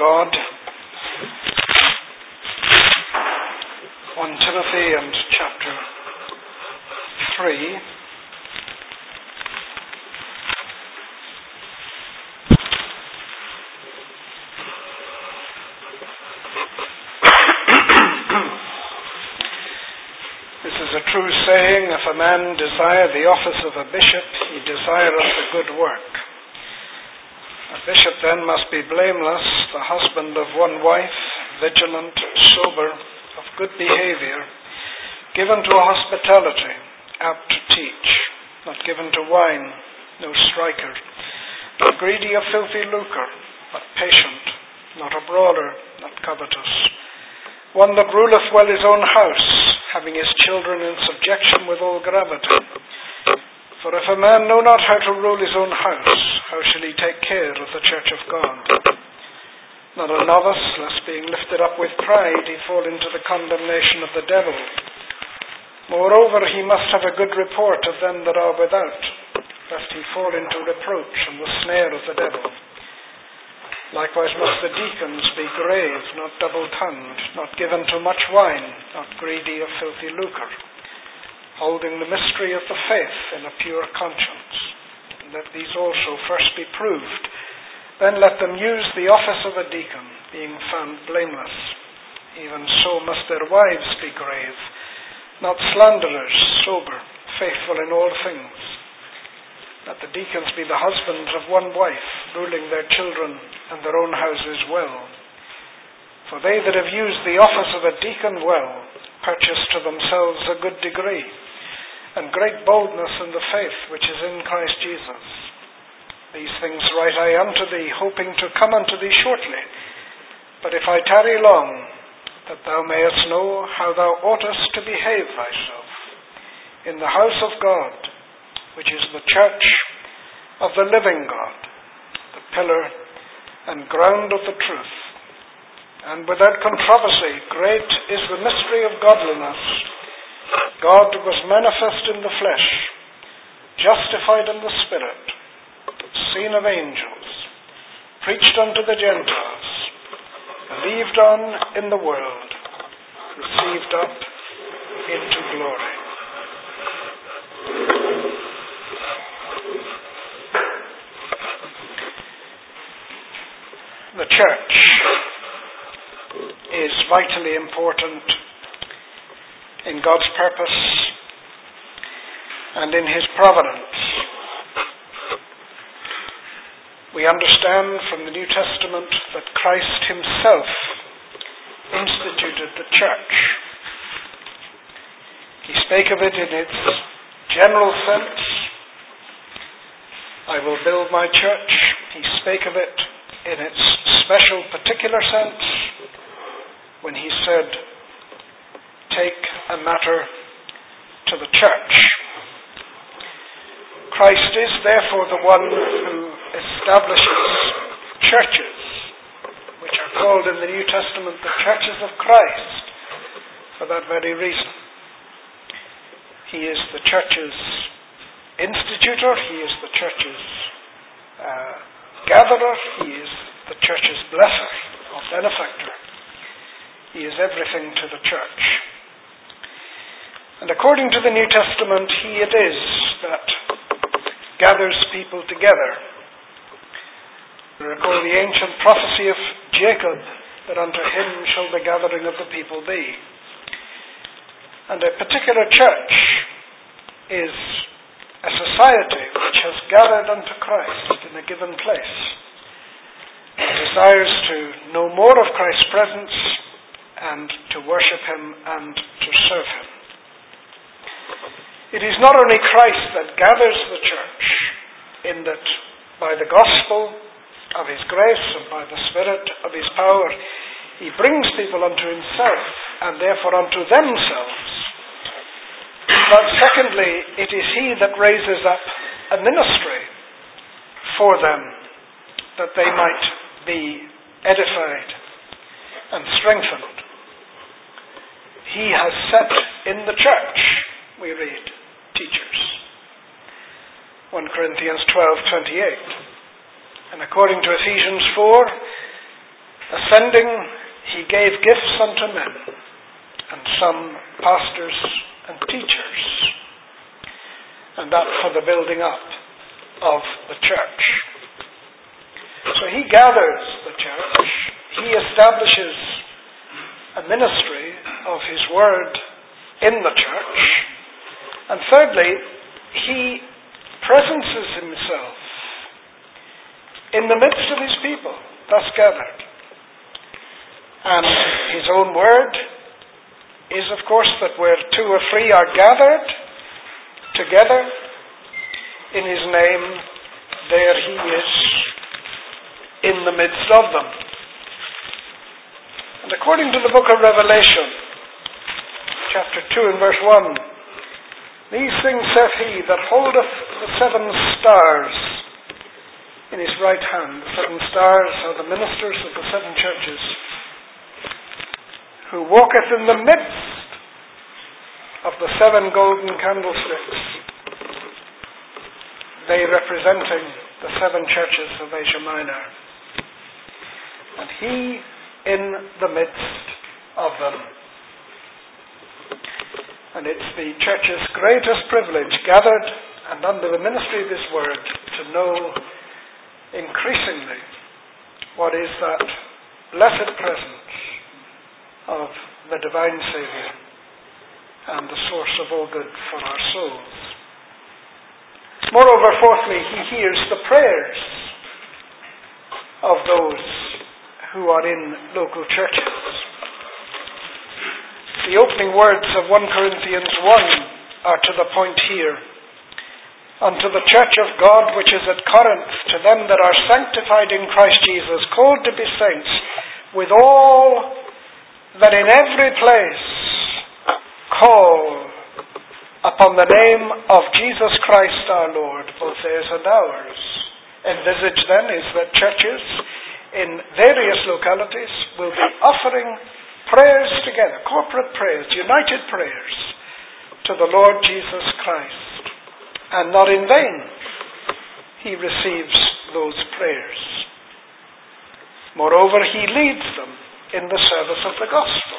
God. 1 Timothy and chapter 3. This is a true saying, if a man desire the office of a bishop, he desireth a good work. A bishop then must be blameless, the husband of one wife, vigilant, sober, of good behavior, given to hospitality, apt to teach, not given to wine, no striker, not greedy of filthy lucre, but patient, not a brawler, not covetous, one that ruleth well his own house, having his children in subjection with all gravity. For if a man know not how to rule his own house, how shall he take care of the church of God? Not a novice, lest being lifted up with pride, he fall into the condemnation of the devil. Moreover, he must have a good report of them that are without, lest he fall into reproach and the snare of the devil. Likewise must the deacons be grave, not double-tongued, not given to much wine, not greedy of filthy lucre, holding the mystery of the faith in a pure conscience. Let these also first be proved, then let them use the office of a deacon, being found blameless. Even so must their wives be grave, not slanderers, sober, faithful in all things. Let the deacons be the husbands of one wife, ruling their children and their own houses well. For they that have used the office of a deacon well, purchase to themselves a good degree, and great boldness in the faith which is in Christ Jesus. These things write I unto thee, hoping to come unto thee shortly. But if I tarry long, that thou mayest know how thou oughtest to behave thyself in the house of God, which is the church of the living God, the pillar and ground of the truth. And without controversy, great is the mystery of godliness. God was manifest in the flesh, justified in the spirit, seen of angels, preached unto the Gentiles, believed on in the world, received up into glory. The church is vitally important in God's purpose and in His providence. We understand from the New Testament that Christ Himself instituted the church. He spake of it in its general sense. I will build my church. He spake of it in its special particular sense when He said, take a matter to the church. Christ is therefore the one who establishes churches, which are called in the New Testament the churches of Christ, for that very reason. He is the church's institutor, He is the church's gatherer, He is the church's blesser or benefactor. He is everything to the church. And according to the New Testament, He it is that gathers people together. We recall the ancient prophecy of Jacob, that unto him shall the gathering of the people be. And a particular church is a society which has gathered unto Christ in a given place, and desires to know more of Christ's presence and to worship Him and to serve Him. It is not only Christ that gathers the church, in that by the gospel of His grace and by the Spirit of His power, He brings people unto Himself and therefore unto themselves. But secondly, it is He that raises up a ministry for them, that they might be edified and strengthened. He has set in the church, we read, teachers. 1 Corinthians 12:28. And according to Ephesians 4, Ascending, he gave gifts unto men, and some pastors and teachers, and that for the building up of the church. So he gathers the church, he establishes a ministry of his word in the church, and thirdly, he presences himself in the midst of his people, thus gathered. And his own word is, of course, that where two or three are gathered together in his name, there he is in the midst of them. And according to the book of Revelation, chapter 2 and verse 1, these things saith he that holdeth the seven stars in his right hand. The seven stars are the ministers of the seven churches, who walketh in the midst of the seven golden candlesticks, they representing the seven churches of Asia Minor. And he in the midst of them. And it's the church's greatest privilege, gathered and under the ministry of his word, to know increasingly what is that blessed presence of the divine Saviour and the source of all good for our souls. Moreover, fourthly, he hears the prayers of those who are in local churches. The opening words of 1 Corinthians 1 are to the point here. Unto the church of God which is at Corinth, to them that are sanctified in Christ Jesus, called to be saints, with all that in every place call upon the name of Jesus Christ our Lord, both theirs and ours. Envisaged then is that churches in various localities will be offering prayers together, corporate prayers, united prayers to the Lord Jesus Christ. And not in vain he receives those prayers. Moreover, he leads them in the service of the gospel.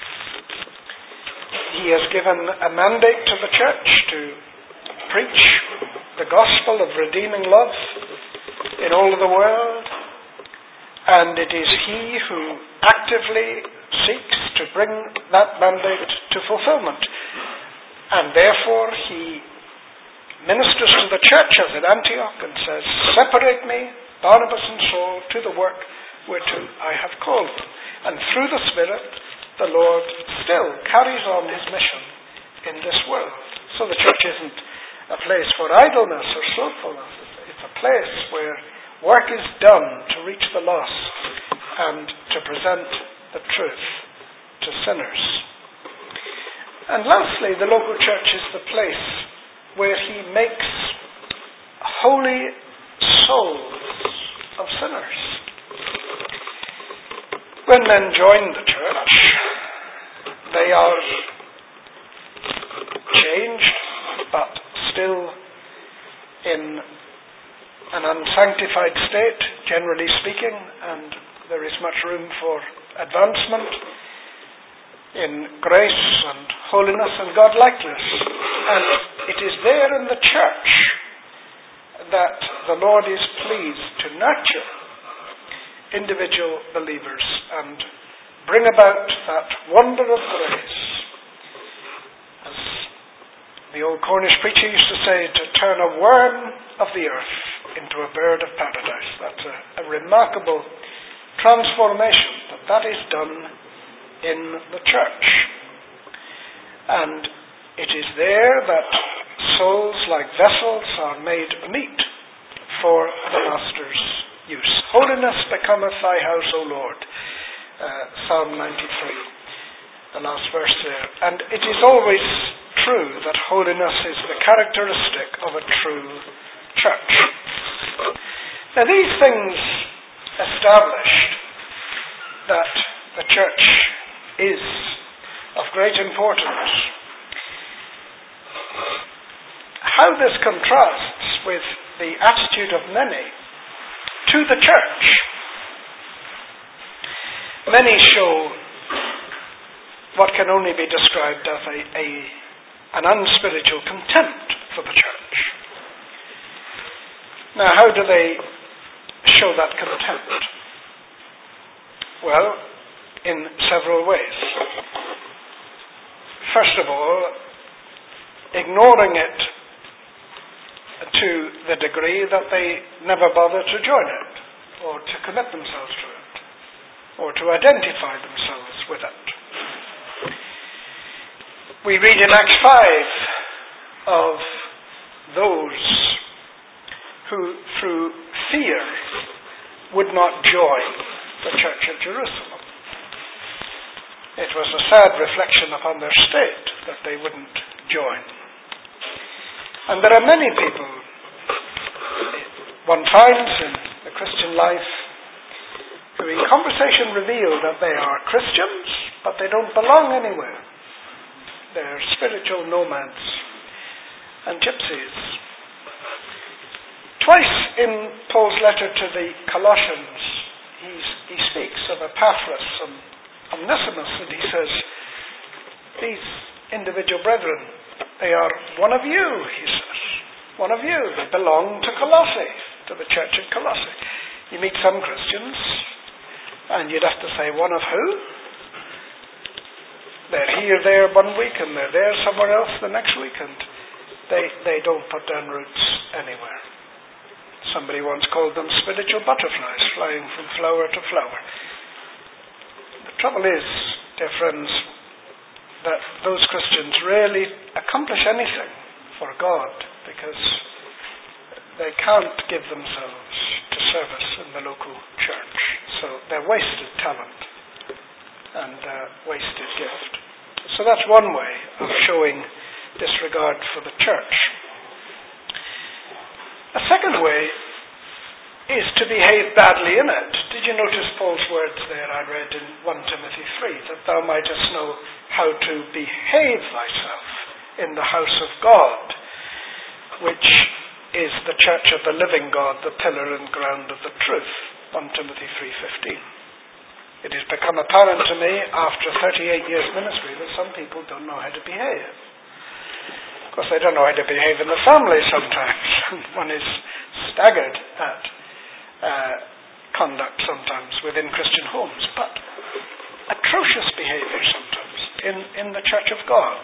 He has given a mandate to the church to preach the gospel of redeeming love in all of the world, and it is he who actively seeks to bring that mandate to fulfillment. And therefore he ministers to the church as at Antioch and says, separate me, Barnabas and Saul, to the work whereto I have called them. And through the Spirit, the Lord still carries on his mission in this world. So the church isn't a place for idleness or slothfulness. It's a place where work is done to reach the lost and to present the truth to sinners. And lastly, the local church is the place where he makes holy souls of sinners. When men join the church, they are changed, but still in an unsanctified state, generally speaking, and there is much room for advancement in grace and holiness and godlikeness. And it is there in the church that the Lord is pleased to nurture individual believers and bring about that wonder of grace. As the old Cornish preacher used to say, to turn a worm of the earth into a bird of paradise. That's a remarkable transformation, that is done in the church. And it is there that souls like vessels are made meet for the Master's use. Holiness becometh thy house, O Lord. Psalm 93, the last verse there. And it is always true that holiness is the characteristic of a true church. Now these things established that the church is of great importance. How this contrasts with the attitude of many to the church. Many show what can only be described as an unspiritual contempt for the church. Now, how do they show that contempt? Well, in several ways. First of all, ignoring it to the degree that they never bother to join it, or to commit themselves to it, or to identify themselves with it. We read in Acts 5 of those who, through fear, would not join the church at Jerusalem. It was a sad reflection upon their state that they wouldn't join. And there are many people one finds in the Christian life who in conversation reveal that they are Christians, but they don't belong anywhere. They're spiritual nomads and gypsies. Twice in Paul's letter to the Colossians, he speaks of Epaphras and Onesimus, and he says, these individual brethren, they are one of you, he says. One of you. They belong to Colossae, to the church at Colossae. You meet some Christians, and you'd have to say, one of who? They're here, there one week, and they're there somewhere else the next week, and they don't put down roots anywhere. Somebody once called them spiritual butterflies, flying from flower to flower. The trouble is, dear friends, that those Christians rarely accomplish anything for God, because they can't give themselves to service in the local church. So they're wasted talent and wasted gift. So that's one way of showing disregard for the church. A second way is to behave badly in it. Did you notice Paul's words there I read in 1 Timothy 3, that thou mightest know how to behave thyself in the house of God, which is the church of the living God, the pillar and ground of the truth. 1 Timothy 3:15. It has become apparent to me after 38 years ministry that some people don't know how to behave. Of course, they don't know how to behave in the family sometimes. One is staggered at conduct sometimes within Christian homes, but atrocious behavior sometimes in the church of God.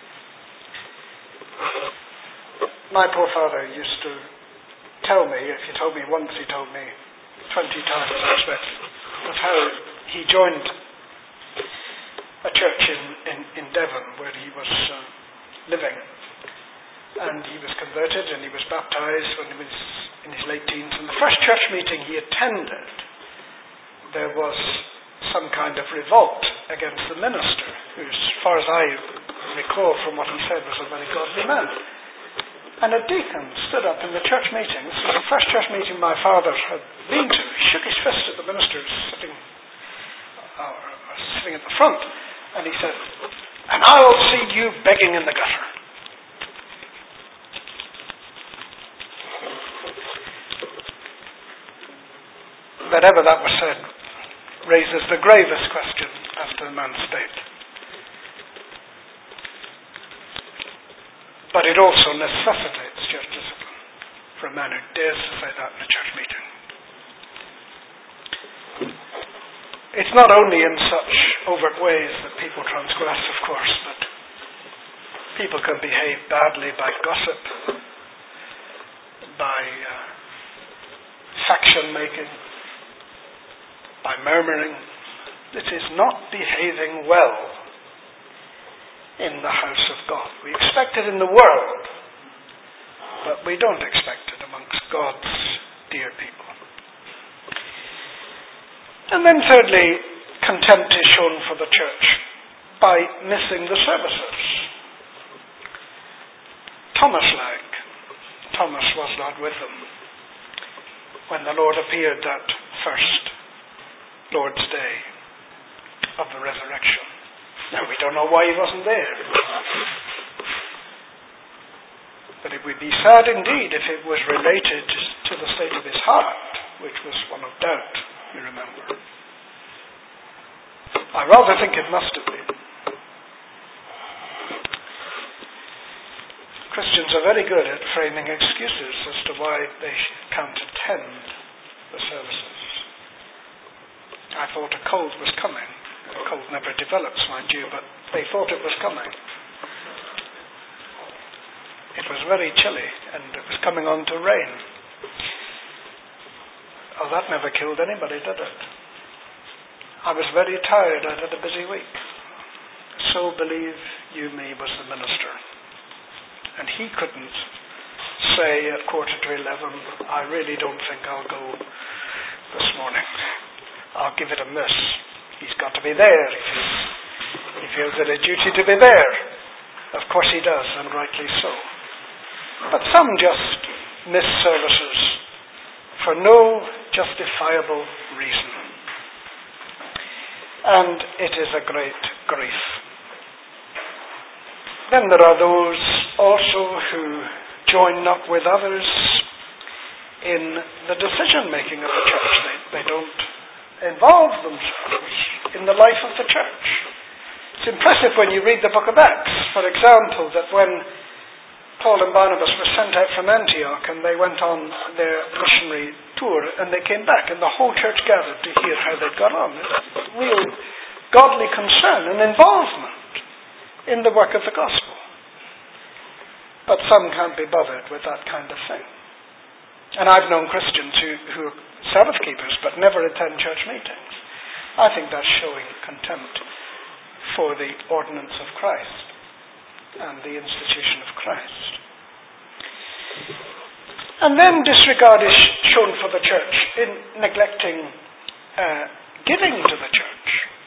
My poor father used to tell me, if he told me once, he told me 20 times, I expect, of how he joined a church in Devon where he was living. And he was converted and he was baptized when he was in his late teens. And the first church meeting he attended, there was some kind of revolt against the minister, who, as far as I recall from what he said, was a very godly man. And a deacon stood up in the church meeting. This was the first church meeting my father had been to. He shook his fist at the minister sitting at the front, and he said, "And I'll see you begging in the gutter." Whenever that was said, raises the gravest question as to the man's state. But it also necessitates church discipline for a man who dares to say that in a church meeting. It's not only in such overt ways that people transgress, of course, but people can behave badly by gossip, by faction making, by murmuring. This is not behaving well in the house of God. We expect it in the world, but we don't expect it amongst God's dear people. And then thirdly, contempt is shown for the church by missing the services. Thomas was not with them when the Lord appeared that first Lord's Day of the resurrection. Now, we don't know why he wasn't there. But it would be sad indeed if it was related to the state of his heart, which was one of doubt, you remember. I rather think it must have been. Christians are very good at framing excuses as to why they can't attend the services. I thought a cold was coming. A cold never develops, mind you, but they thought it was coming. It was very chilly, and it was coming on to rain. Oh, that never killed anybody, did it? I was very tired. I'd had a busy week. So believe you me was the minister. And he couldn't say at 11:15, I really don't think I'll go this morning. I'll give it a miss. He's got to be there. He feels it a duty to be there. Of course he does, and rightly so. But some just miss services for no justifiable reason. And it is a great grief. Then there are those also who join up with others in the decision-making of the church. They don't involve themselves in the life of the church. It's impressive when you read the book of Acts, for example, that when Paul and Barnabas were sent out from Antioch and they went on their missionary tour and they came back and the whole church gathered to hear how they'd got on. Real godly concern and involvement in the work of the gospel. But some can't be bothered with that kind of thing. And I've known Christians who are Sabbath keepers but never attend church meetings. I think that's showing contempt for the ordinance of Christ and the institution of Christ. And then disregard is shown for the church in neglecting giving to the church.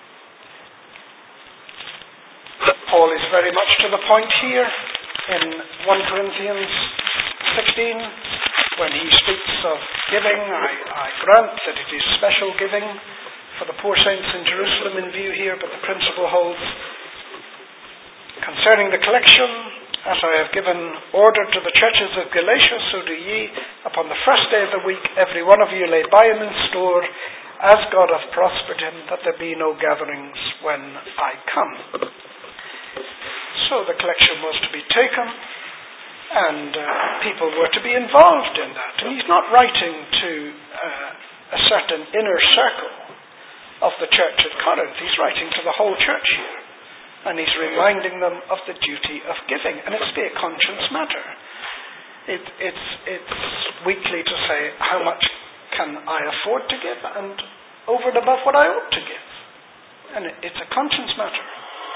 Paul is very much to the point here in 1 Corinthians 16 when he speaks of giving. I grant that it is special giving for the poor saints in Jerusalem in view here, but the principle holds concerning the collection, as I have given order to the churches of Galatia, so do ye. Upon the first day of the week, every one of you lay by him in store, as God hath prospered him, that there be no gatherings when I come. So the collection was to be taken, and people were to be involved in that. And he's not writing to a certain inner circle of the church at Corinth. He's writing to the whole church here. And he's reminding them of the duty of giving. And it's to be a conscience matter. It's weekly to say, how much can I afford to give? And over and above what I ought to give. And it's a conscience matter.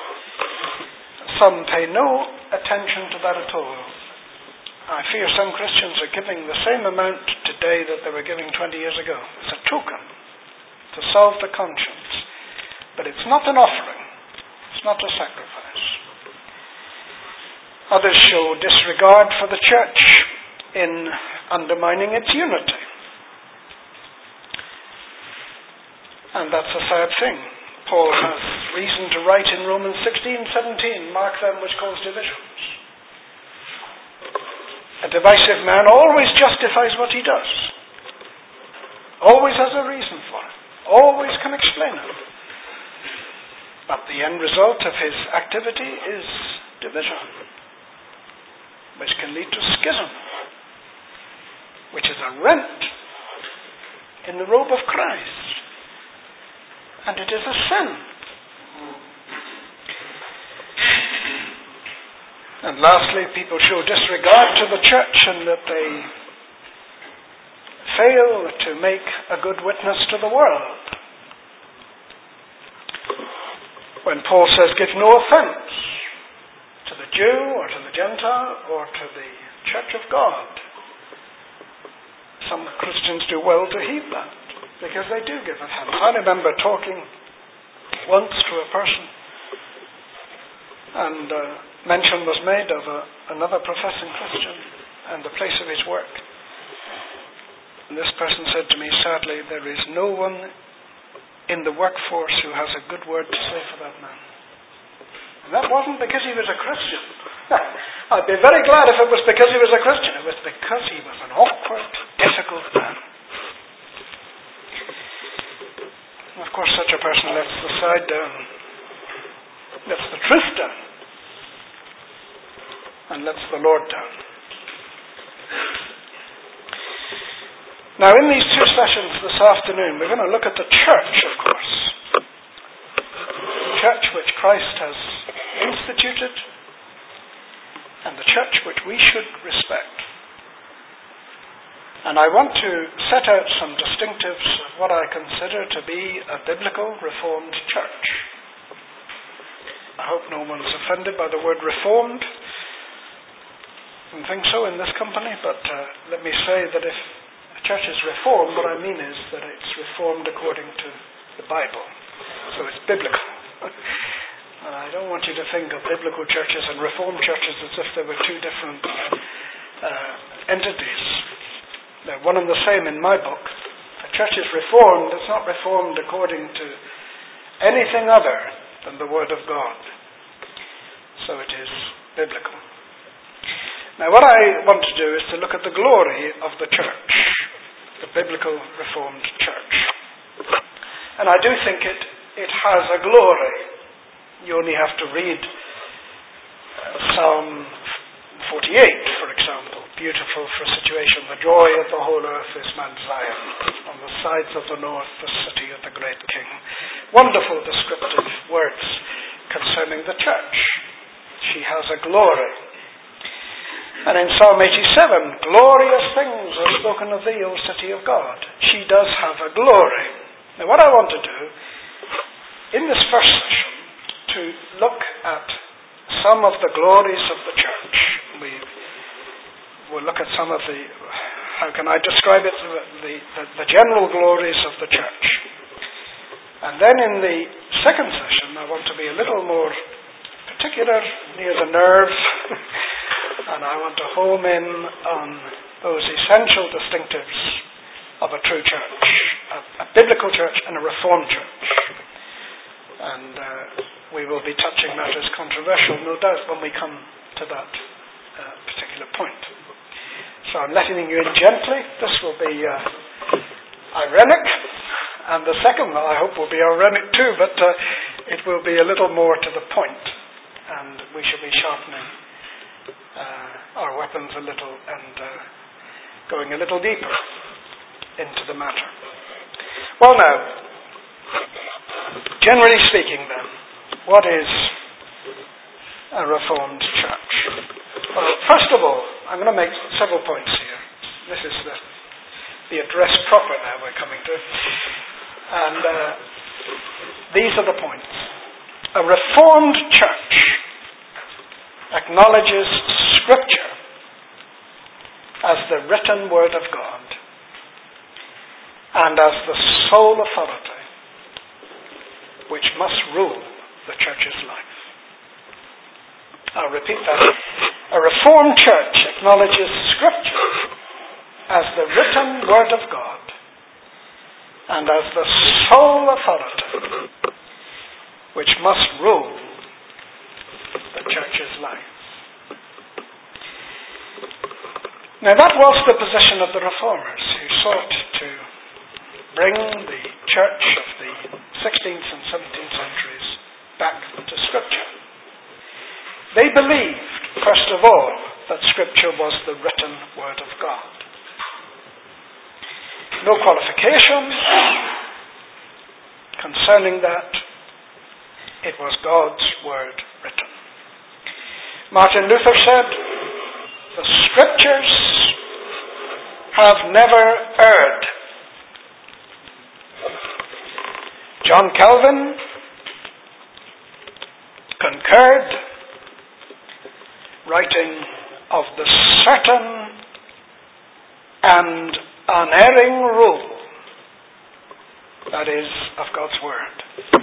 Some pay no attention to that at all. I fear some Christians are giving the same amount today that they were giving 20 years ago. It's a token to solve the conscience. But it's not an offering. It's not a sacrifice. Others show disregard for the church in undermining its unity. And that's a sad thing. Paul has reason to write in Romans 16:17, mark them which cause divisions. A divisive man always justifies what he does. Always has a reason for it. Always can explain it. But the end result of his activity is division, which can lead to schism, which is a rent in the robe of Christ. And it is a sin. And lastly, people show disregard to the church in that they fail to make a good witness to the world. When Paul says, give no offense to the Jew or to the Gentile or to the church of God, some Christians do well to heed that, because they do give offense. I remember talking once to a person, and mention was made of another professing Christian and the place of his work. And this person said to me, sadly, there is no one in the workforce who has a good word to say for that man. And that wasn't because he was a Christian. I'd be very glad if it was because he was a Christian. It was because he was an awkward, difficult man. And of course, such a person lets the upside down. Let's the truth down. And let's the Lord down. Now, in these two sessions this afternoon, we're going to look at the church, of course. The church which Christ has instituted, and the church which we should respect. And I want to set out some distinctives of what I consider to be a biblical Reformed church. I hope no one's offended by the word Reformed. I don't think so in this company, but let me say that if a church is Reformed, what I mean is that it's Reformed according to the Bible. So it's biblical. And I don't want you to think of biblical churches and Reformed churches as if they were two different entities. They're one and the same in my book. A church is Reformed. It's not Reformed according to anything other than the Word of God. So it is biblical. Now what I want to do is to look at the glory of the church, the biblical Reformed church. And I do think it has a glory. You only have to read Psalm 48, for example. Beautiful for a situation. The joy of the whole earth is Mount Zion. On the sides of the north, the city of the great King. Wonderful descriptive words concerning the church. She has a glory. And in Psalm 87, glorious things are spoken of thee, O city of God. She does have a glory. Now what I want to do, in this first session, to look at some of the glories of the church. We'll look at some of the, how can I describe it, the general glories of the church. And then in the second session, I want to be a little more particular, near the nerve, and I want to home in on those essential distinctives of a true church, a biblical church and a Reformed church. And we will be touching matters controversial, no doubt, when we come to that particular point. So I'm letting you in gently. This will be ironic, and the second, I hope, will be ironic too, but it will be a little more to the point, and we shall be sharpening our weapons a little and going a little deeper into the matter. Well now, generally speaking then, what is a Reformed church? Well, first of all, I'm going to make several points here. This is the address proper now we're coming to. And these are the points. A Reformed church acknowledges Scripture as the written Word of God and as the sole authority which must rule the church's life. I'll repeat that. A Reformed church acknowledges Scripture as the written Word of God and as the sole authority which must rule the church's life. Now that was the position of the Reformers, who sought to bring the church of the 16th and 17th centuries back to Scripture. They believed, first of all, that Scripture was the written Word of God. No qualification concerning that. It was God's Word written. Martin Luther said, the Scriptures have never erred. John Calvin concurred, writing of the certain and unerring rule, that is, of God's Word.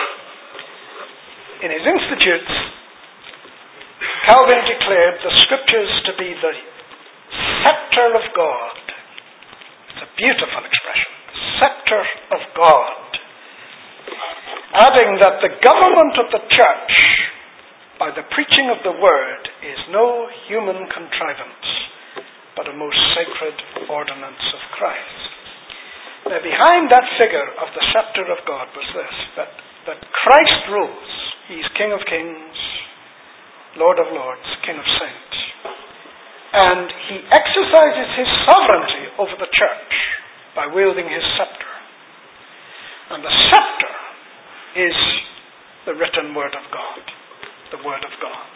In his Institutes, Calvin declared the Scriptures to be the scepter of God. It's a beautiful expression. Scepter of God. Adding that the government of the church by the preaching of the Word is no human contrivance, but a most sacred ordinance of Christ. Now behind that figure of the scepter of God was this, that that Christ rules. He's King of Kings, Lord of Lords, King of Saints. And he exercises his sovereignty over the church by wielding his scepter. And the scepter is the written Word of God, the Word of God.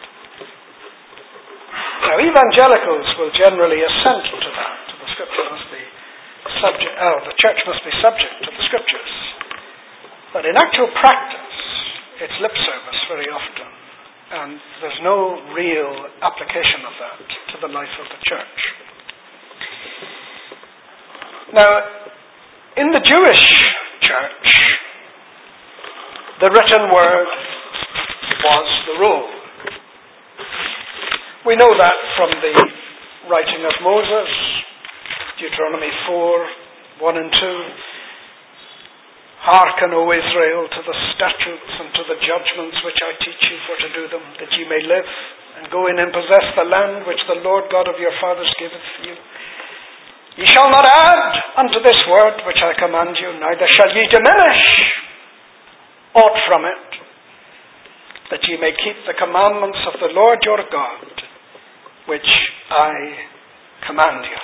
Now, evangelicals will generally assent to that. The Scripture must be subject. The church must be subject to the Scriptures. But in actual practice, it's lip service very often, and there's no real application of that to the life of the church. Now, in the Jewish church, the written word was the rule. We know that from the writing of Moses, Deuteronomy 4, 1 and 2. Hearken, O Israel, to the statutes and to the judgments which I teach you for to do them, that ye may live, and go in and possess the land which the Lord God of your fathers giveth you. Ye shall not add unto this word which I command you, neither shall ye diminish aught from it, that ye may keep the commandments of the Lord your God, which I command you.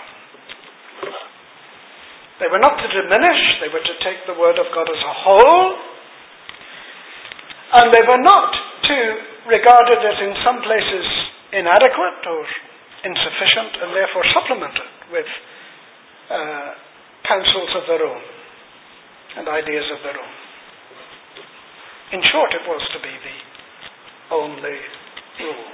They were not to diminish, they were to take the word of God as a whole, and they were not to regard it as in some places inadequate or insufficient, and therefore supplement it with counsels of their own and ideas of their own. In short, it was to be the only rule.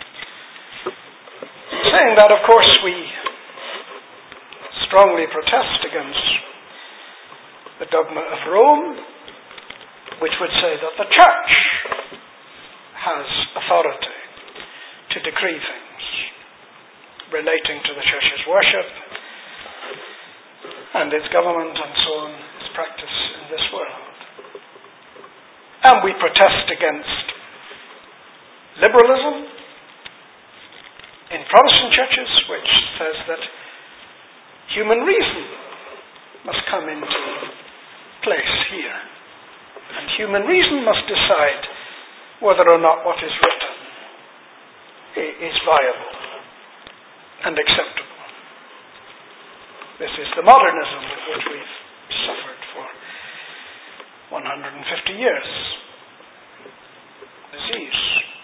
Saying that, of course, we strongly protest against the dogma of Rome, which would say that the church has authority to decree things relating to the church's worship and its government and so on, its practice in this world. And we protest against liberalism in Protestant churches, which says that human reason must come into place here. And human reason must decide whether or not what is written is viable and acceptable. This is the modernism with which we've suffered for 150 years. Disease.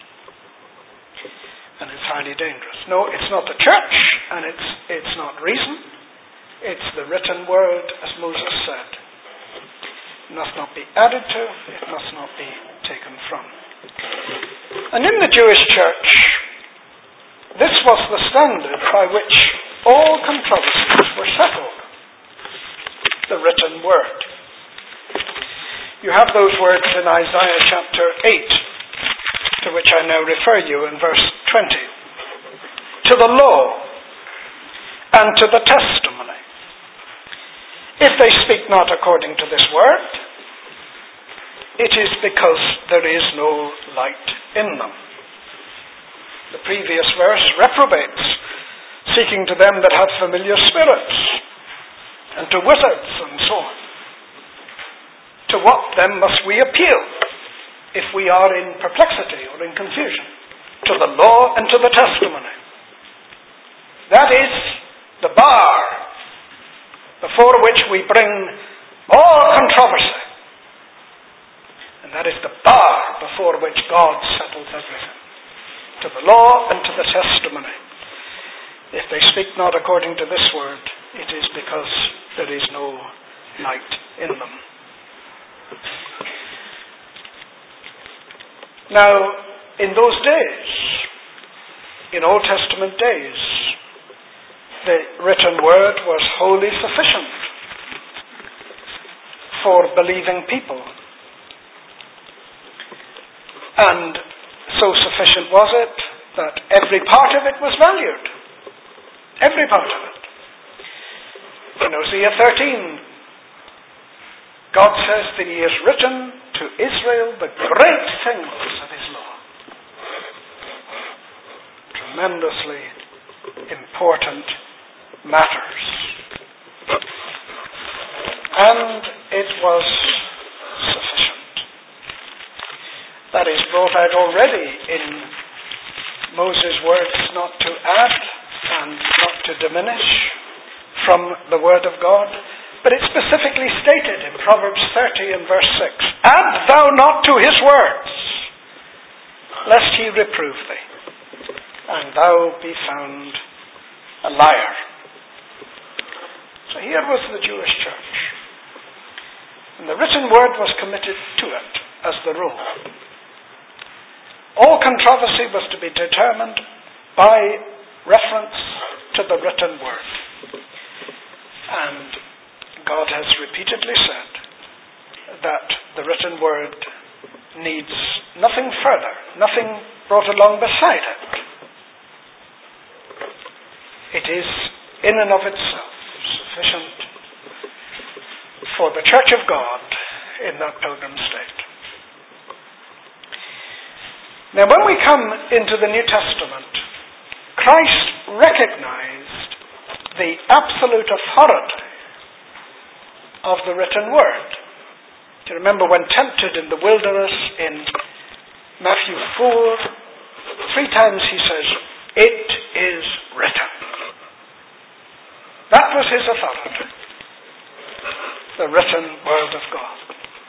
And it's highly dangerous. No, it's not the church, and it's not reason. It's the written word, as Moses said. It must not be added to, it must not be taken from. And in the Jewish church, this was the standard by which all controversies were settled. The written word. You have those words in Isaiah chapter 8, to which I now refer you in verse 20. To the law and to the testimony. If they speak not according to this word, it is because there is no light in them. The previous verse, reprobates, seeking to them that have familiar spirits, and to wizards and so on. To what then must we appeal if we are in perplexity or in confusion? To the law and to the testimony. That is the bar before which we bring all controversy. And that is the bar before which God settles everything. To the law and to the testimony. If they speak not according to this word, it is because there is no light in them. Now, in those days, in Old Testament days, the written word was wholly sufficient for believing people. And so sufficient was it that every part of it was valued. Every part of it. In Hosea 13, God says that He has written to Israel the great things of His law. Tremendously important matters. And it was sufficient. That is brought out already in Moses' words not to add and not to diminish from the Word of God. But it's specifically stated in Proverbs 30 and verse 6, "Add thou not to his words, lest he reprove thee, and thou be found a liar." So here was the Jewish church. And the written word was committed to it as the rule. All controversy was to be determined by reference to the written word. And God has repeatedly said that the written word needs nothing further, nothing brought along beside it. It is in and of itself sufficient for the Church of God in that pilgrim state. Now, when we come into the New Testament, Christ recognized the absolute authority of the written word. Do you remember when tempted in the wilderness in Matthew 4, 3 times he says, "It is written." That was his authority, the written word of God.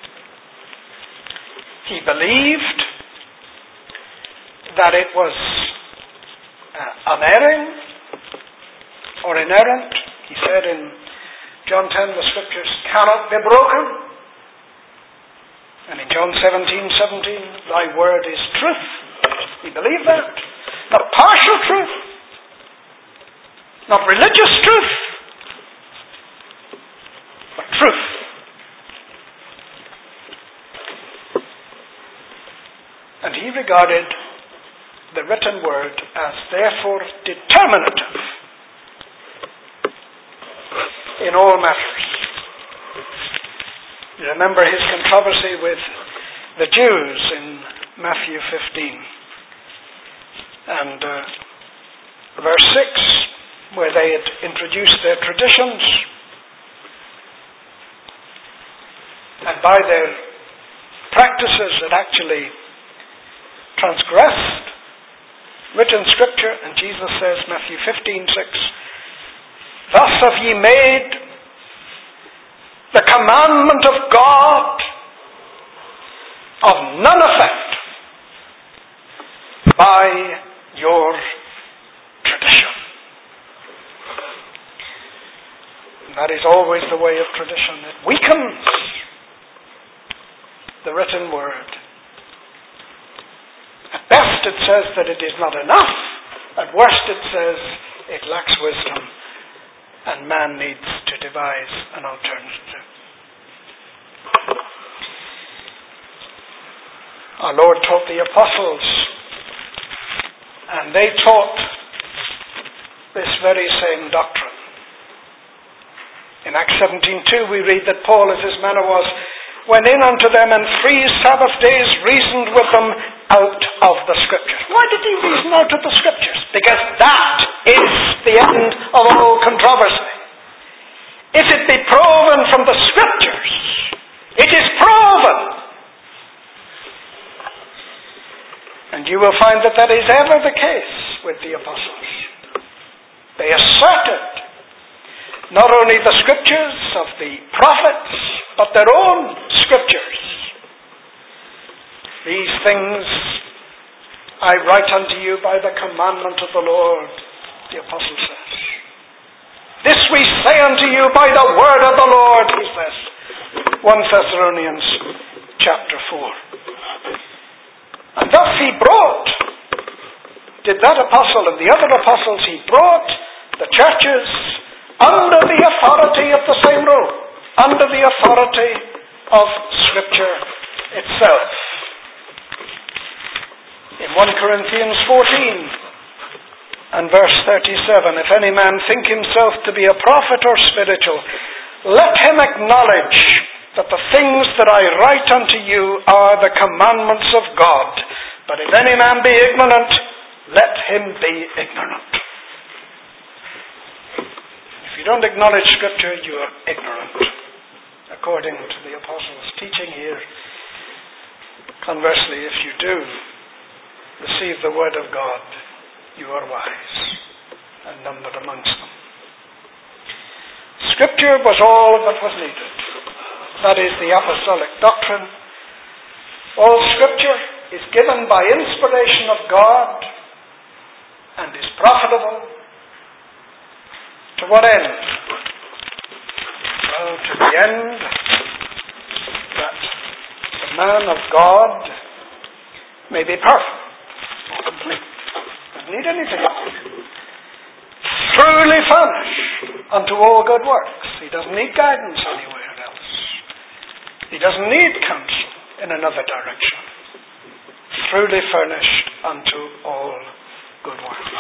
He believed that it was unerring or inerrant. He said in John 10, the scriptures cannot be broken. And in John 17:17, thy word is truth. He believed that. Not partial truth, not religious truth, but truth. And he regarded the written word as therefore determinative in all matters. You remember his controversy with the Jews in Matthew 15 and verse 6, where they had introduced their traditions, and by their practices had actually transgressed written scripture. And Jesus says, Matthew 15:6, "Thus have ye made the commandment of God of none effect by your tradition." And that is always the way of tradition. It weakens the written word. At best it says that it is not enough. At worst it says it lacks wisdom and man needs to devise an alternative. Our Lord taught the apostles, and they taught this very same doctrine. In Acts 17:2 we read that Paul, as his manner was, went in unto them and 3 Sabbath days reasoned with them out of the Scriptures. Why did he reason out of the Scriptures? Because that is the end of all controversy. If it be proven from the Scriptures, it is proven. And you will find that that is ever the case with the apostles. They asserted not only the Scriptures of the prophets, but their own Scriptures. These things I write unto you by the commandment of the Lord, the apostle says. This we say unto you by the word of the Lord, he says. 1 Thessalonians chapter 4. And thus he did that apostle and the other apostles, he brought the churches under the authority of the same rule, under the authority of Scripture itself. In 1 Corinthians 14 and verse 37, if any man think himself to be a prophet or spiritual, let him acknowledge that the things that I write unto you are the commandments of God. But if any man be ignorant, let him be ignorant. If you don't acknowledge Scripture, you are ignorant, according to the apostles' teaching here Conversely, if you do receive the word of God, you are wise and numbered amongst them. Scripture was all that was needed. That is the apostolic doctrine. All Scripture is given by inspiration of God and is profitable. To what end? Well, to the end that the man of God may be perfect, complete, doesn't need anything else. Truly furnished unto all good works. He doesn't need guidance anywhere else. He doesn't need counsel in another direction. Truly furnished unto all good works.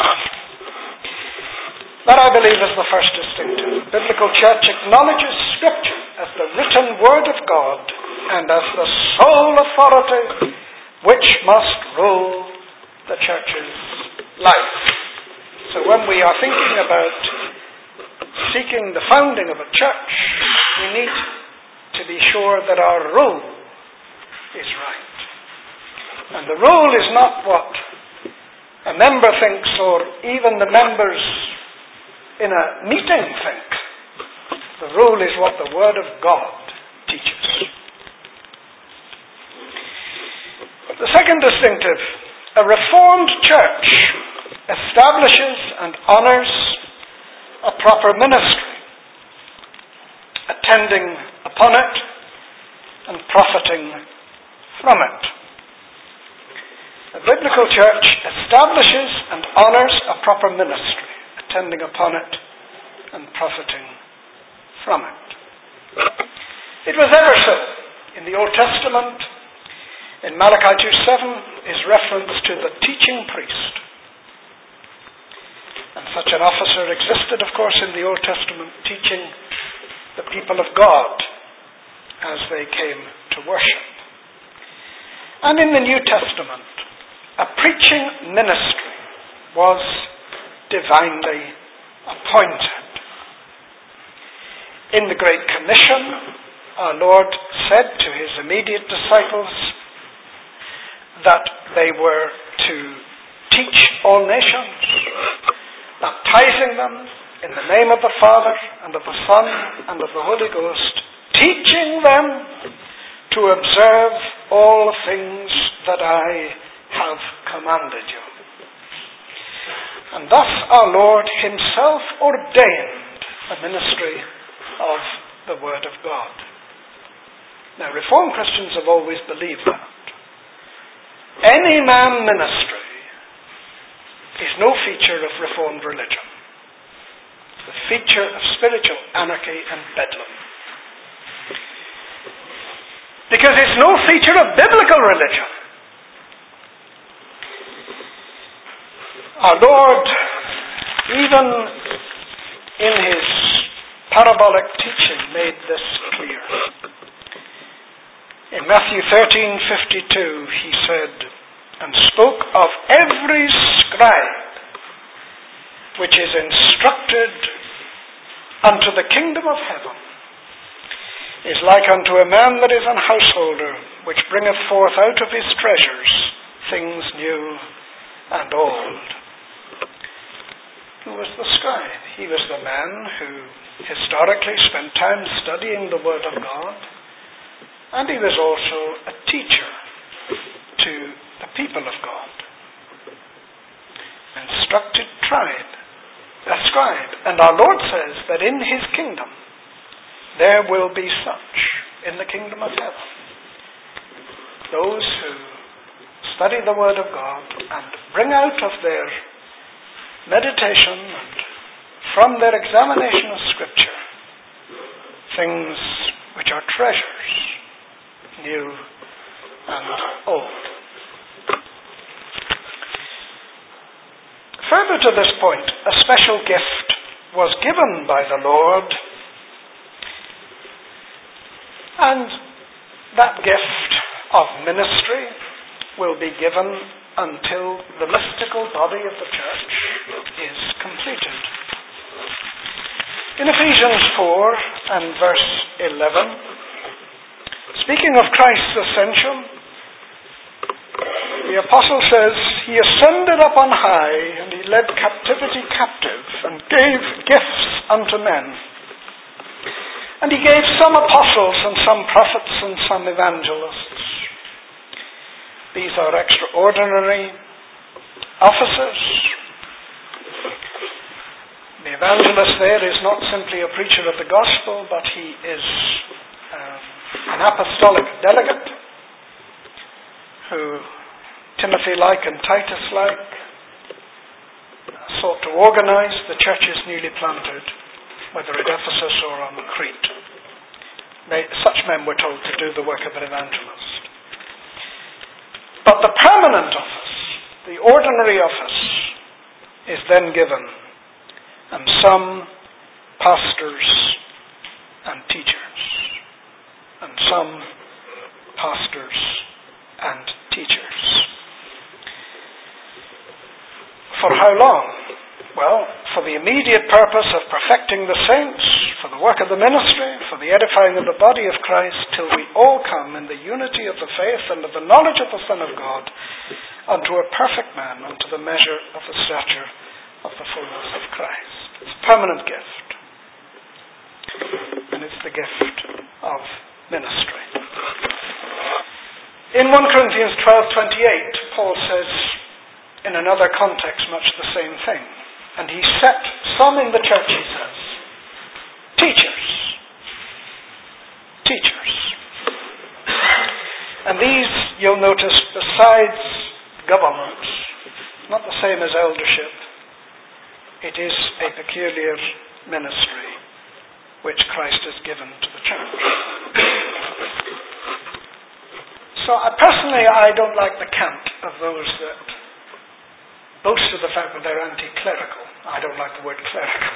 That, I believe, is the first distinctive. The biblical church acknowledges Scripture as the written Word of God and as the sole authority which must rule the church's life. So when we are thinking about seeking the founding of a church, we need to be sure that our rule is right. And the rule is not what a member thinks or even the members in a meeting think. The rule is what the Word of God teaches. The second distinctive, a Reformed church establishes and honors a proper ministry, attending upon it and profiting from it. A biblical church establishes and honors a proper ministry, attending upon it and profiting from it. It was ever so. In the Old Testament, in Malachi 2:7, is reference to the teaching priest. And such an officer existed, of course, in the Old Testament, teaching the people of God as they came to worship. And in the New Testament, a preaching ministry was divinely appointed. In the Great Commission, our Lord said to his immediate disciples that they were to teach all nations, baptizing them in the name of the Father and of the Son and of the Holy Ghost, teaching them to observe all things that I have commanded you. And thus our Lord himself ordained a ministry of the Word of God. Now, Reformed Christians have always believed that. Any man ministry is no feature of Reformed religion. It's a feature of spiritual anarchy and bedlam. Because it's no feature of biblical religion. Our Lord, even in his parabolic teaching, made this clear. In Matthew 13:52, he said, and spoke of every scribe which is instructed unto the kingdom of heaven is like unto a man that is an householder, which bringeth forth out of his treasures things new and old. Who was the scribe? He was the man who historically spent time studying the Word of God, and he was also a teacher to the people of God. Instructed a scribe. And our Lord says that in his kingdom there will be such in the kingdom of heaven. Those who study the Word of God and bring out of their meditation and from their examination of Scripture things which are treasures, new and old. Further to this point, a special gift was given by the Lord, and that gift of ministry will be given until the mystical body of the church is completed. In Ephesians 4 and verse 11, speaking of Christ's ascension, The apostle says, he ascended up on high, and he led captivity captive, and gave gifts unto men. And he gave some apostles, and some prophets, and some evangelists. These are extraordinary offices. The evangelist there is not simply a preacher of the gospel, but he is an apostolic delegate who, Timothy-like and Titus-like, sought to organize the churches newly planted, whether at Ephesus or on Crete. Such men were told to do the work of an evangelist. But the permanent office, the ordinary office, is then given, and some pastors and teachers, and some pastors and teachers. For how long? Well, for the immediate purpose of perfecting the saints, for the work of the ministry, for the edifying of the body of Christ, till we all come in the unity of the faith and of the knowledge of the Son of God, unto a perfect man, unto the measure of the stature of the fullness of Christ. It's a permanent gift. And it's the gift of ministry. In 1 Corinthians 12:28, Paul says, in another context, much the same thing. And he set some in the church, he says, teachers. And these, you'll notice, besides government, not the same as eldership, it is a peculiar ministry which Christ has given to the church. So personally, I don't like the cant of those that boast of the fact that they're anti-clerical. I don't like the word clerical.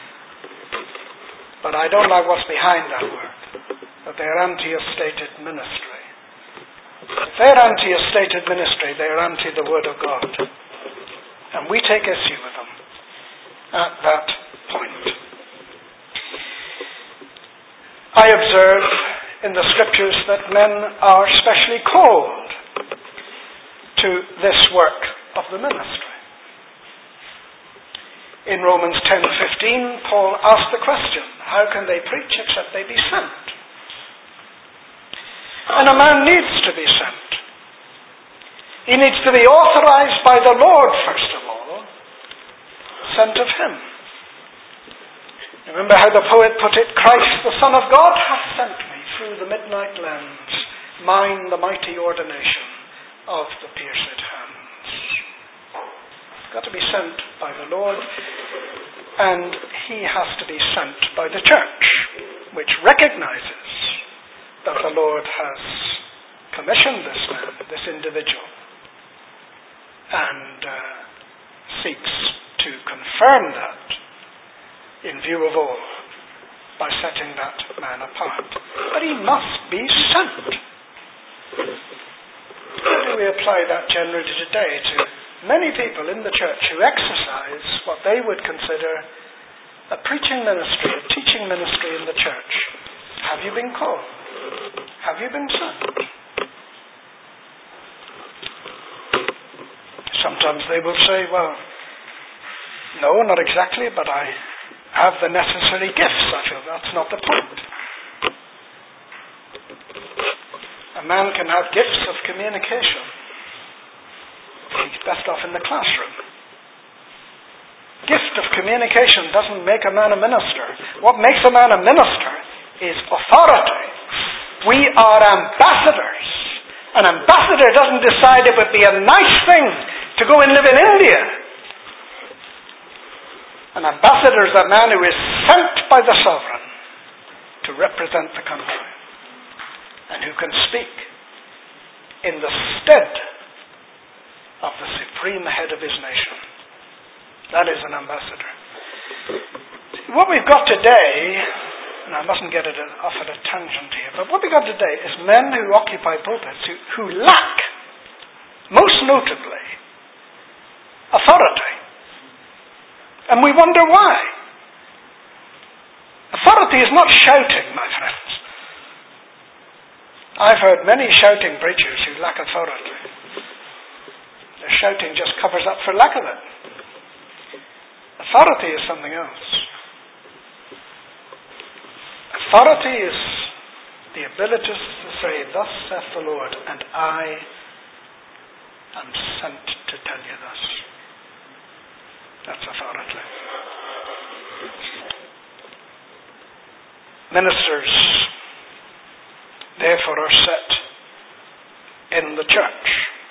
But I don't like what's behind that word, that they're anti-estated ministry. If they're anti-estated ministry, they're anti the Word of God. And we take issue with them at that point. I observe in the Scriptures that men are specially called to this work of the ministry. In Romans 10:15, Paul asked the question, how can they preach except they be sent? And a man needs to be sent. He needs to be authorized by the Lord, first of all, sent of him. Remember how the poet put it, Christ, the Son of God, hath sent me through the midnight lands, mine the mighty ordination of the pierced hands. Got to be sent by the Lord, and he has to be sent by the church, which recognizes that the Lord has commissioned this man, this individual, and seeks to confirm that in view of all by setting that man apart. But he must be sent. How do we apply that generally today to many people in the church who exercise what they would consider a preaching ministry, a teaching ministry in the church? Have you been called? Have you been sent? Sometimes they will say, well, no, not exactly, but I have the necessary gifts. I feel that's not the point. A man can have gifts of communication. He's best off in the classroom. Gift of communication doesn't make a man a minister. What makes a man a minister is authority. We are ambassadors. An ambassador doesn't decide it would be a nice thing to go and live in India. An ambassador is a man who is sent by the sovereign to represent the country and who can speak in the stead of the supreme head of his nation. That is an ambassador. What we've got today, and I mustn't get off at a tangent here, but what we've got today is men who occupy pulpits who lack, most notably, authority. And we wonder why. Authority is not shouting, my friends. I've heard many shouting preachers who lack authority. Their shouting just covers up for lack of it. Authority is something else. Authority is the ability to say, thus saith the Lord, and I am sent to tell you this. That's authority. Ministers, therefore, are set in the church.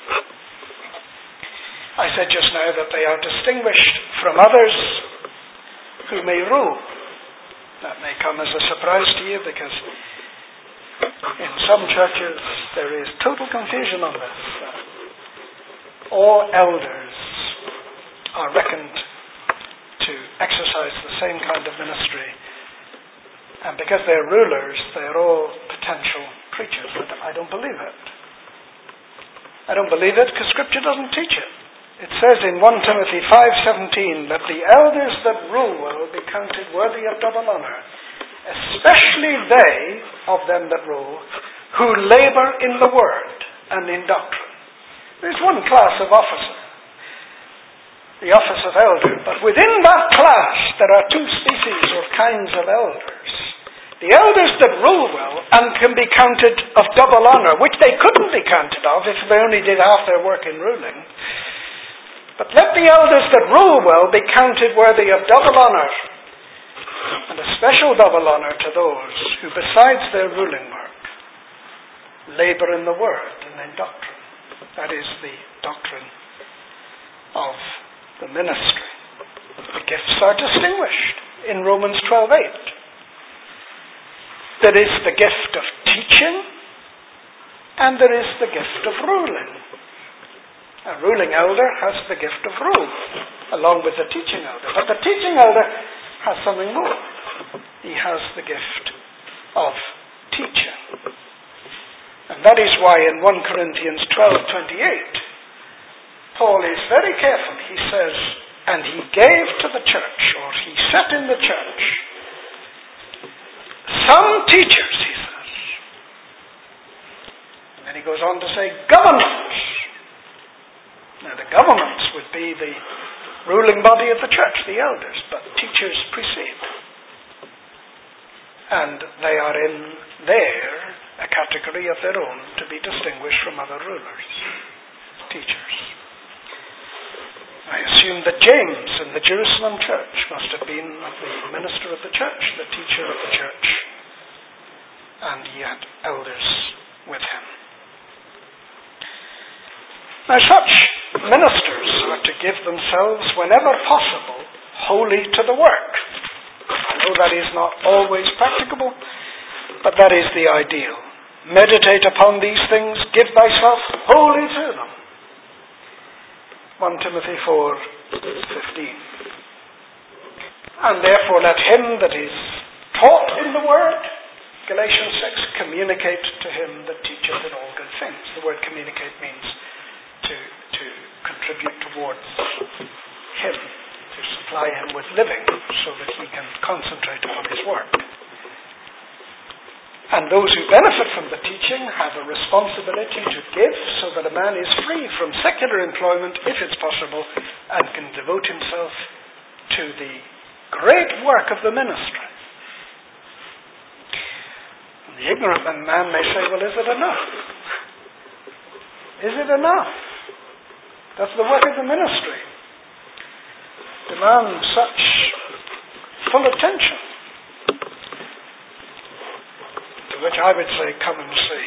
I said just now that they are distinguished from others who may rule. That may come as a surprise to you, because in some churches there is total confusion on this. All elders are reckoned to exercise the same kind of ministry, and because they're rulers, they're all potential preachers. I don't believe it. I don't believe it because Scripture doesn't teach it. It says in 1 Timothy 5:17, let the elders that rule well be counted worthy of double honor, especially they of them that rule, who labor in the word and in doctrine. There's one class of officer, the office of elder, but within that class there are two species or kinds of elders. The elders that rule well and can be counted of double honor, which they couldn't be counted of if they only did half their work in ruling. But let the elders that rule well be counted worthy of double honor, and a special double honor to those who, besides their ruling work, labor in the word and in doctrine. That is the doctrine of the ministry. The gifts are distinguished in Romans 12:8. There is the gift of teaching, and there is the gift of ruling. A ruling elder has the gift of rule, along with the teaching elder. But the teaching elder has something more. He has the gift of teaching. And that is why in 1 Corinthians 12:28, Paul is very careful. He says, and he gave to the church, or he set in the church, some teachers, he says. And then he goes on to say, governments. Now the governments would be the ruling body of the church, the elders, but teachers precede. And they are in there a category of their own to be distinguished from other rulers, teachers. I assume that James in the Jerusalem church must have been the minister of the church, the teacher of the church, and he had elders with him. Now such ministers are to give themselves, whenever possible, wholly to the work. I know that is not always practicable, but that is the ideal. Meditate upon these things, give thyself wholly to them. 1 Timothy 4:15. And therefore let him that is taught in the word, Galatians 6, communicate to him that teacheth in all good things. The word communicate means to contribute towards him, to supply him with living so that he can concentrate upon his work. And those who benefit from the teaching have a responsibility to give so that a man is free from secular employment, if it's possible, and can devote himself to the great work of the ministry. And the ignorant man may say, well, is it enough? Is it enough? That's the work of the ministry. Demands such full attention. To which I would say, come and see.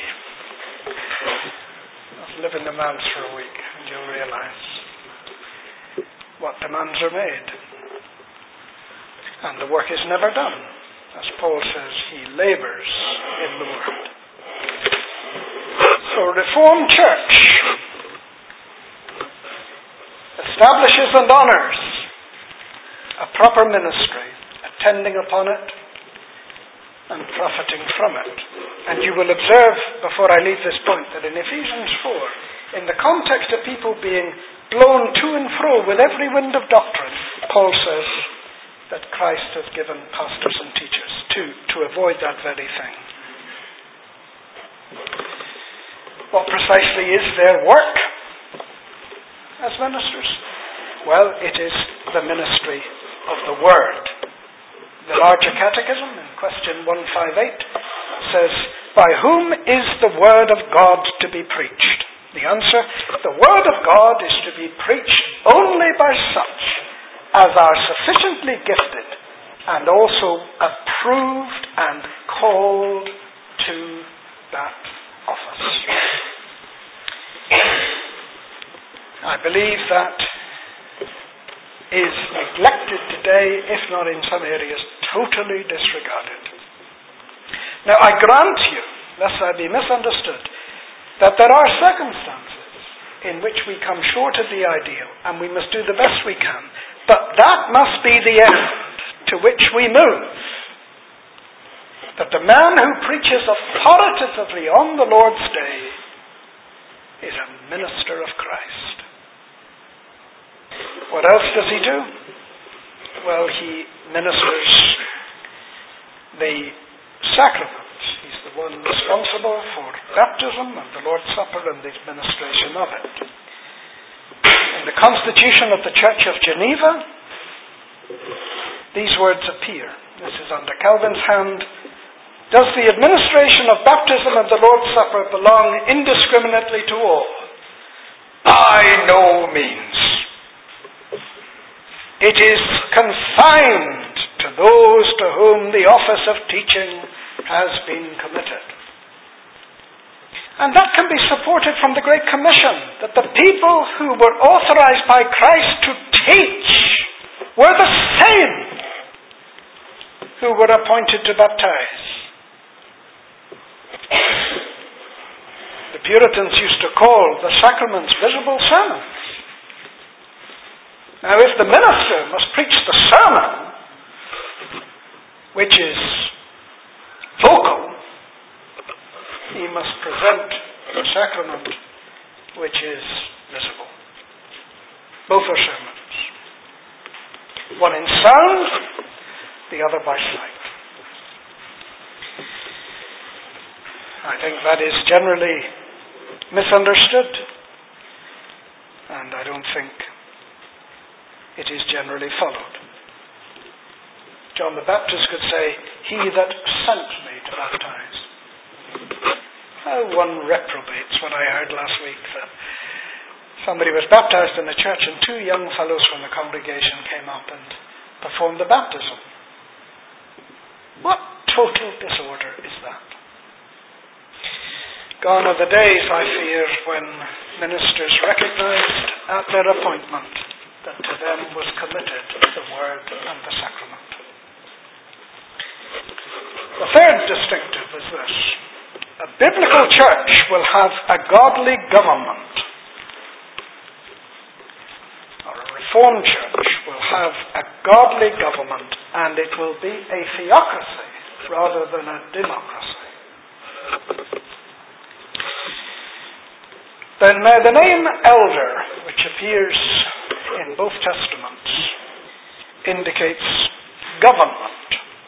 Let's live in the manse for a week and you'll realize what demands are made. And the work is never done. As Paul says, he labors in the word. So Reformed Church establishes and honors a proper ministry, attending upon it and profiting from it. And you will observe, before I leave this point, that in Ephesians 4, in the context of people being blown to and fro with every wind of doctrine, Paul says that Christ has given pastors and teachers to avoid that very thing. What precisely is their work? as ministers? Well, it is the ministry of the Word. The Larger Catechism, in question 158, says, by whom is the Word of God to be preached? The answer, the Word of God is to be preached only by such as are sufficiently gifted and also approved and called to that office. I believe that is neglected today, if not in some areas totally disregarded. Now I grant you, lest I be misunderstood, that there are circumstances in which we come short of the ideal and we must do the best we can, but that must be the end to which we move. That the man who preaches authoritatively on the Lord's Day is a minister of Christ. What else does he do? Well, he ministers the sacrament. He's the one responsible for baptism and the Lord's Supper and the administration of it. In the Constitution of the Church of Geneva, these words appear. This is under Calvin's hand. Does the administration of baptism and the Lord's Supper belong indiscriminately to all? By no means. It is confined to those to whom the office of teaching has been committed. And that can be supported from the Great Commission, that the people who were authorized by Christ to teach were the same who were appointed to baptize. The Puritans used to call the sacraments visible sermons. Now, if the minister must preach the sermon, which is vocal, he must present the sacrament, which is visible. Both are sermons. One in sound, the other by sight. I think that is generally misunderstood, and I don't think it is generally followed. John the Baptist could say, he that sent me to baptize. One reprobates what I heard last week, that somebody was baptized in the church and two young fellows from the congregation came up and performed the baptism. What total disorder is that? Gone are the days, I fear, when ministers recognized at their appointment that to them was committed the Word and the sacrament. The third distinctive is this. A biblical church will have a godly government. Or a Reformed church will have a godly government, and it will be a theocracy rather than a democracy. Then the name elder, which appears in both testaments, indicates government.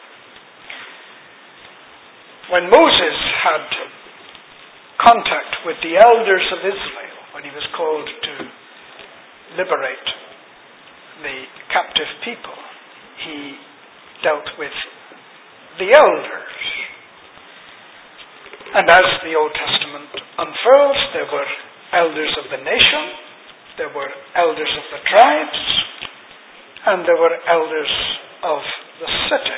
When Moses had contact with the elders of Israel, when he was called to liberate the captive people, he dealt with the elders. And as the Old Testament unfurls, there were elders of the nation, there were elders of the tribes, and there were elders of the city.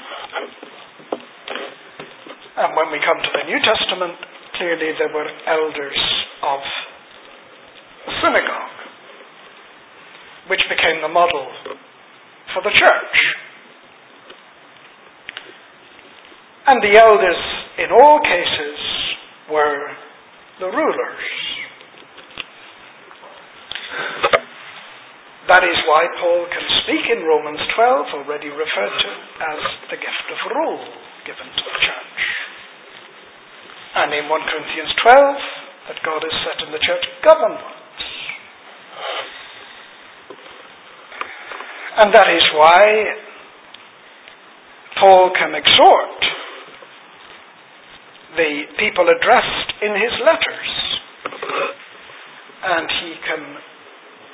And when we come to the New Testament, clearly there were elders of the synagogue, which became the model for the church. And the elders, in all cases, were the rulers. That is why Paul can speak in Romans 12, already referred to, as the gift of rule given to the church. And in 1 Corinthians 12, that God has set in the church governments. And that is why Paul can exhort the people addressed in his letters. And he can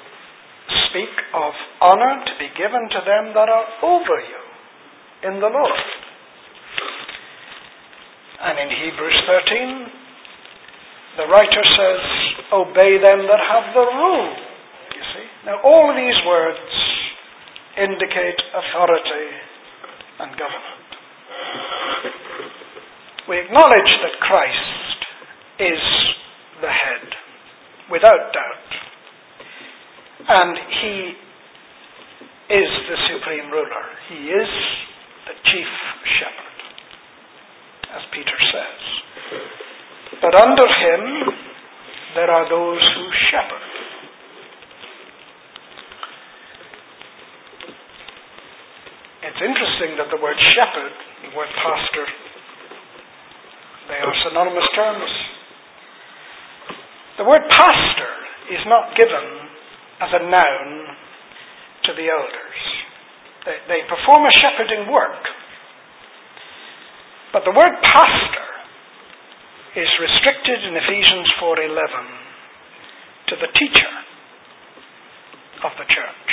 speak of honor to be given to them that are over you in the Lord. And in Hebrews 13, the writer says, obey them that have the rule. You see? Now all of these words indicate authority and government. We acknowledge that Christ is the head, without doubt. And He is the supreme ruler. He is the chief shepherd, as Peter says. But under Him, there are those who shepherd. It's interesting that the word shepherd, the word pastor, they are synonymous terms. The word pastor is not given as a noun to the elders. They perform a shepherding work. But the word pastor is restricted in Ephesians 4:11 to the teacher of the church,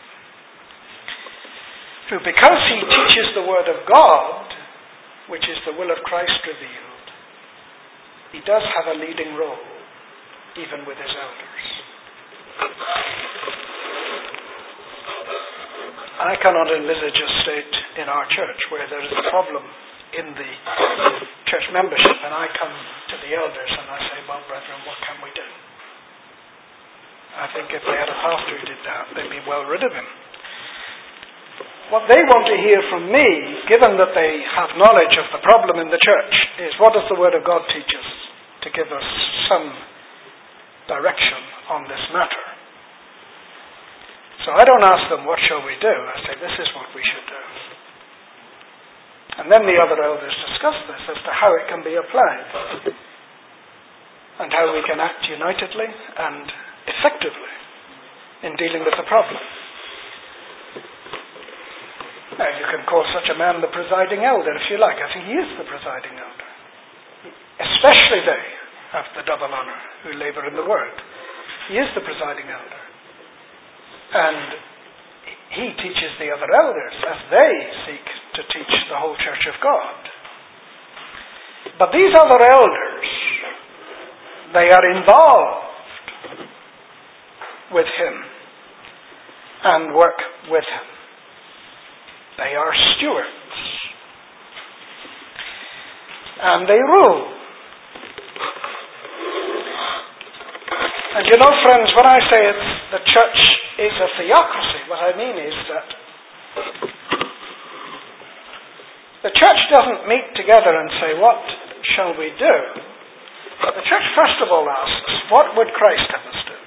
who, because he teaches the word of God, which is the will of Christ revealed, he does have a leading role, even with his elders. I cannot envisage a state in our church where there is a problem in the church membership and I come to the elders and I say, well, brethren, what can we do? I think if they had a pastor who did that, they'd be well rid of him. What they want to hear from me, given that they have knowledge of the problem in the church, is what does the Word of God teach us to give us some direction on this matter. So I don't ask them, what shall we do? I say, this is what we should do. And then the other elders discuss this as to how it can be applied and how we can act unitedly and effectively in dealing with the problem. Now, you can call such a man the presiding elder if you like. I think he is the presiding elder. Especially they have the double honor who labor in the word. He is the presiding elder. And he teaches the other elders as they seek to teach the whole church of God. But these other elders, they are involved with him and work with him. They are stewards. And they rule. And you know, friends, when I say the church is a theocracy, what I mean is that the church doesn't meet together and say, what shall we do? But the church first of all asks, what would Christ have us do?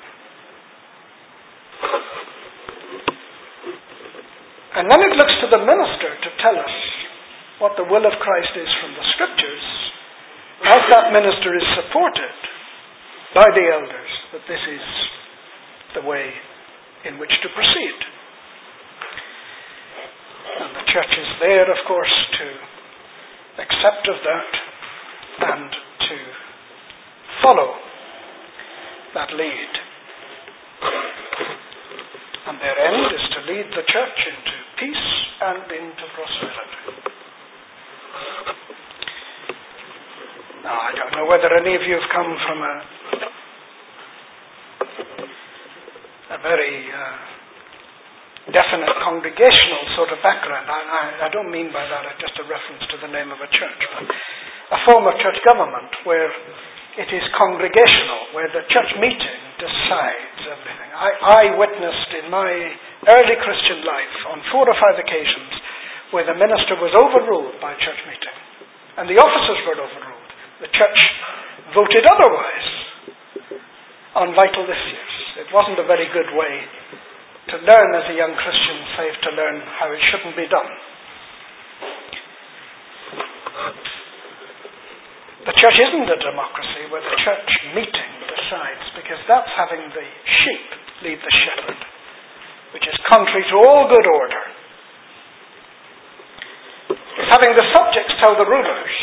And then it looks to the minister to tell us what the will of Christ is from the Scriptures, as that minister is supported by the elders, that this is the way in which to proceed. And the church is there, of course, to accept of that and to follow that lead. And their end is to lead the church into peace and into prosperity. Now, I don't know whether any of you have come from a very definite congregational sort of background. I don't mean by that just a reference to the name of a church, but a form of church government where it is congregational, where the church meeting decides everything. I witnessed in my early Christian life on 4 or 5 occasions where the minister was overruled by church meeting and the officers were overruled. The church voted otherwise on vital issues. It wasn't a very good way to learn as a young Christian, save to learn how it shouldn't be done. The church isn't a democracy where the church meeting decides, because that's having the sheep lead the shepherd, which is contrary to all good order. It's having the subjects tell the rulers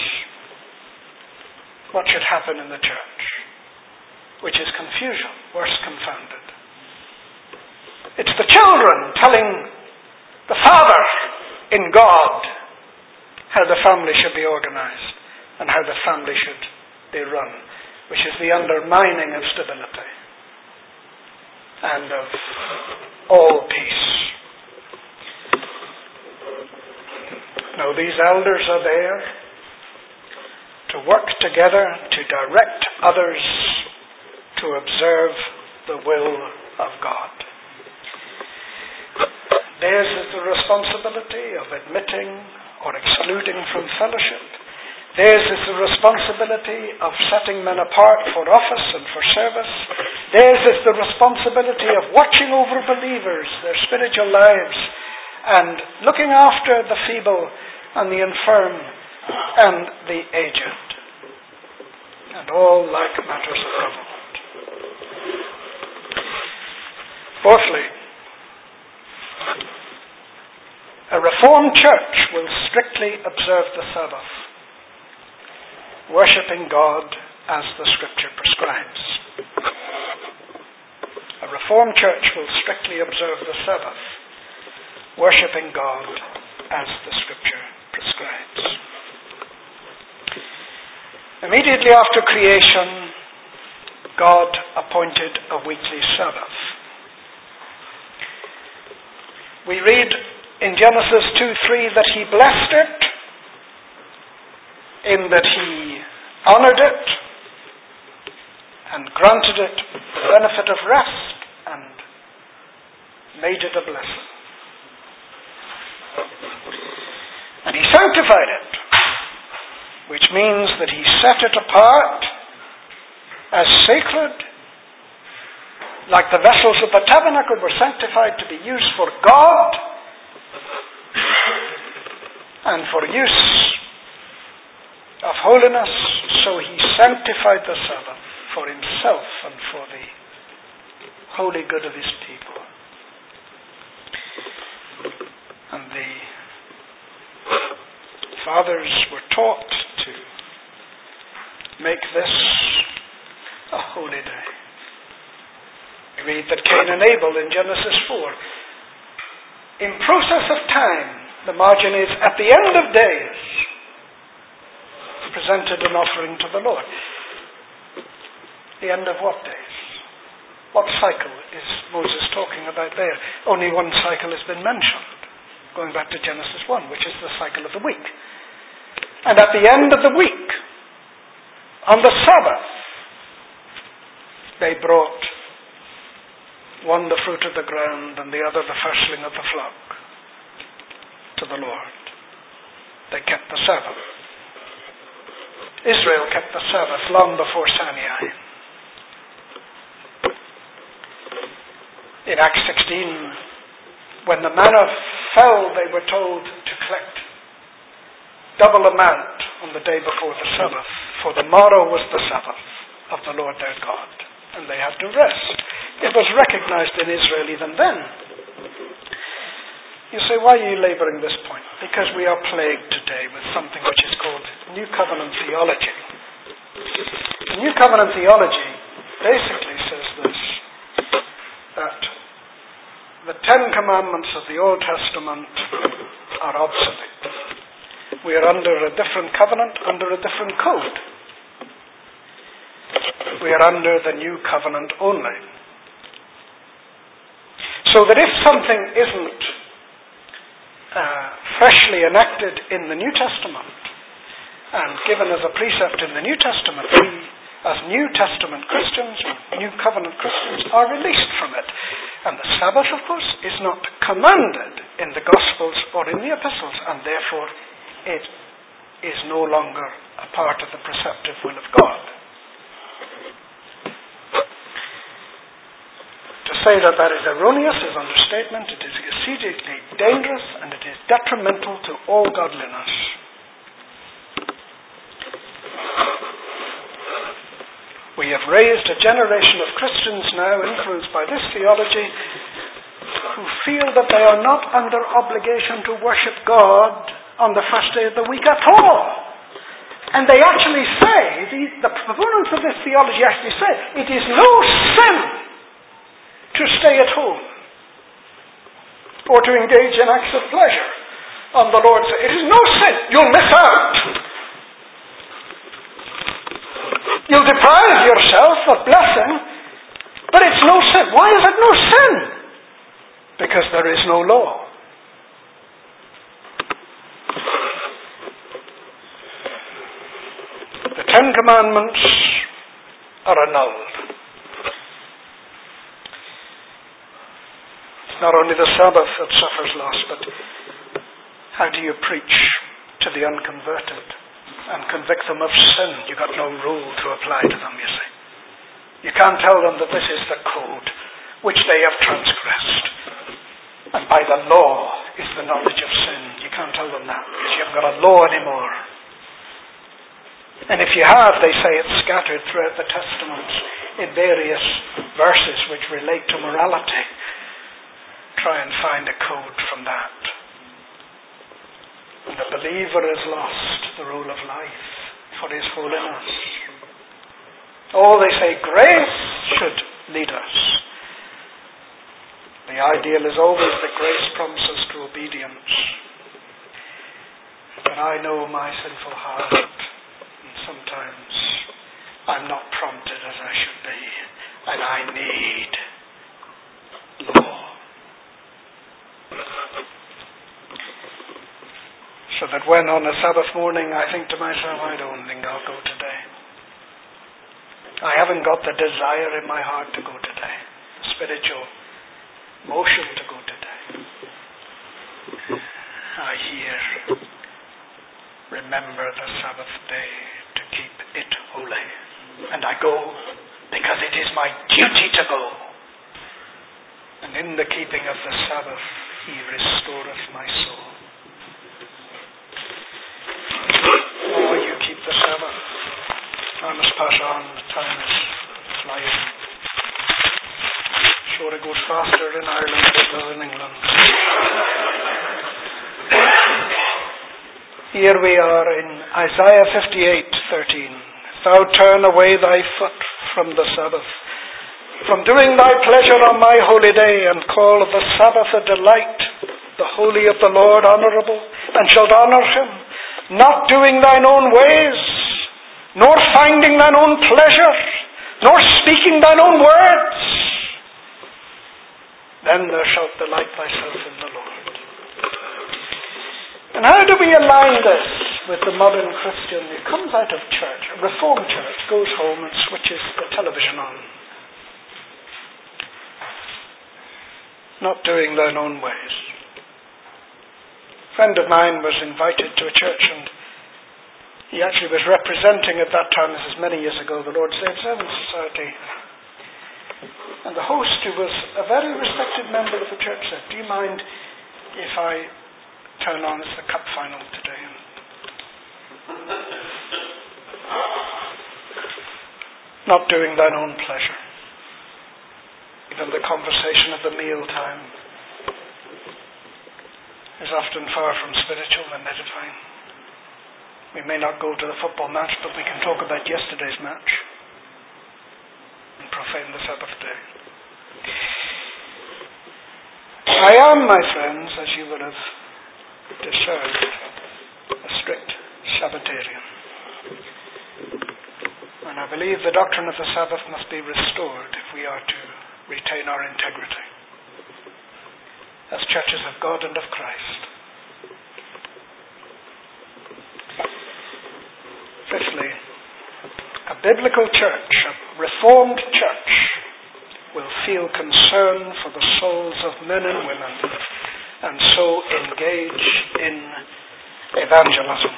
what should happen in the church, which is confusion, worse confounded. It's the children telling the father in God how the family should be organized and how the family should be run, which is the undermining of stability and of all peace. Now, these elders are there to work together, to direct others to observe the will of God. Theirs is the responsibility of admitting or excluding from fellowship. Theirs is the responsibility of setting men apart for office and for service. Theirs is the responsibility of watching over believers, their spiritual lives, and looking after the feeble and the infirm and the aged, and all like matters of government. Fourthly, a Reformed church will strictly observe the Sabbath, worshipping God as the Scripture prescribes. A Reformed church will strictly observe the Sabbath, worshipping God as the Scripture prescribes. Immediately after creation, God appointed a weekly Sabbath. We read in Genesis 2:3 that He blessed it, in that He honored it and granted it the benefit of rest and made it a blessing. And He sanctified it, which means that He set it apart as sacred, like the vessels of the tabernacle were sanctified to be used for God and for use of holiness, so He sanctified the Sabbath for Himself and for the holy good of His people. And the fathers were taught to make this a holy day. We read that Cain and Abel in Genesis 4. In process of time, the margin is at the end of days, presented an offering to the Lord. The end of what days? What cycle is Moses talking about there? Only one cycle has been mentioned, going back to Genesis 1, which is the cycle of the week. And at the end of the week, on the Sabbath, they brought one the fruit of the ground and the other the firstling of the flock to the Lord. They kept the Sabbath. Israel kept the Sabbath long before Sinai. In Acts 16, when the manna fell, they were told to collect double amount on the day before the Sabbath, for the morrow was the Sabbath of the Lord their God, and they had to rest. It was recognized in Israel even then. You say, why are you laboring this point? Because we are plagued today with something which is called New Covenant theology. The New Covenant theology basically says this, that the Ten Commandments of the Old Testament are obsolete. We are under a different covenant, under a different code. We are under the New Covenant only. So that if something isn't freshly enacted in the New Testament and given as a precept in the New Testament, we as New Testament Christians, New Covenant Christians, are released from it. And the Sabbath, of course, is not commanded in the Gospels or in the Epistles, and therefore it is no longer a part of the preceptive will of God. To say that that is erroneous is understatement. It is exceedingly dangerous and it is detrimental to all godliness. We have raised a generation of Christians now influenced by this theology who feel that they are not under obligation to worship God on the first day of the week at all. And they actually say, the proponents of this theology actually say, it is no sin to stay at home or to engage in acts of pleasure on the Lord's Day. It is no sin. You'll miss out. You'll deprive yourself of blessing, but it's no sin. Why is it no sin? Because there is no law. The 10 Commandments are annulled. It's not only the Sabbath that suffers loss, but how do you preach to the unconverted and convict them of sin? You've got no rule to apply to them, you see. You can't tell them that this is the code which they have transgressed. And by the law is the knowledge of sin. You can't tell them that because you haven't got a law anymore. And if you have, they say it's scattered throughout the Testaments in various verses which relate to morality. Try and find a code from that. And the believer has lost the rule of life for his holiness. Oh, they say grace should lead us. The ideal is always that grace promises to obedience. But I know my sinful heart, and sometimes I'm not prompted as I should be, and I need law. So that when on a Sabbath morning I think to myself, I don't think I'll go today. I haven't got the desire in my heart to go today. The spiritual motion to go today. I hear, remember the Sabbath day to keep it holy. And I go because it is my duty to go. And in the keeping of the Sabbath, He restoreth my soul. Oh, you keep the Sabbath. I must pass on. The time is flying. Sure, it goes faster in Ireland than it does in England. Here we are in Isaiah 58:13. Thou turn away thy foot from the Sabbath, from doing thy pleasure on my holy day, and call the Sabbath a delight, the holy of the Lord honourable, and shalt honour him, not doing thine own ways, nor finding thine own pleasure, nor speaking thine own words. Then thou shalt delight thyself in the Lord. And how do we align this with the modern Christian who comes out of church, a Reformed church, goes home and switches the television on? Not doing thine own ways. A friend of mine was invited to a church, and he actually was representing at that time, this is many years ago, the Lord's Saved Servants Society. And the host, who was a very respected member of the church, said, do you mind if I turn on the cup final today? Not doing thine own pleasure. Even the conversation of the meal time is often far from spiritual and edifying. We may not go to the football match, but we can talk about yesterday's match and profane the Sabbath day. I am, my friends, as you will have discerned, a strict Sabbatarian. And I believe the doctrine of the Sabbath must be restored if we are to retain our integrity as churches of God and of Christ. Fifthly, a biblical church, a Reformed church, will feel concern for the souls of men and women and so engage in evangelism.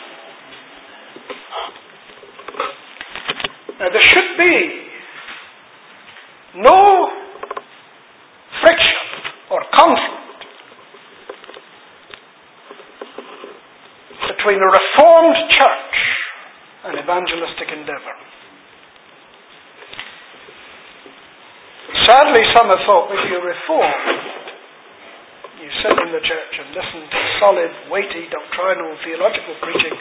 Now, there should be no friction or conflict between a Reformed church and evangelistic endeavour. Sadly, some have thought if you're Reformed, you sit in the church and listen to solid, weighty, doctrinal, theological preaching,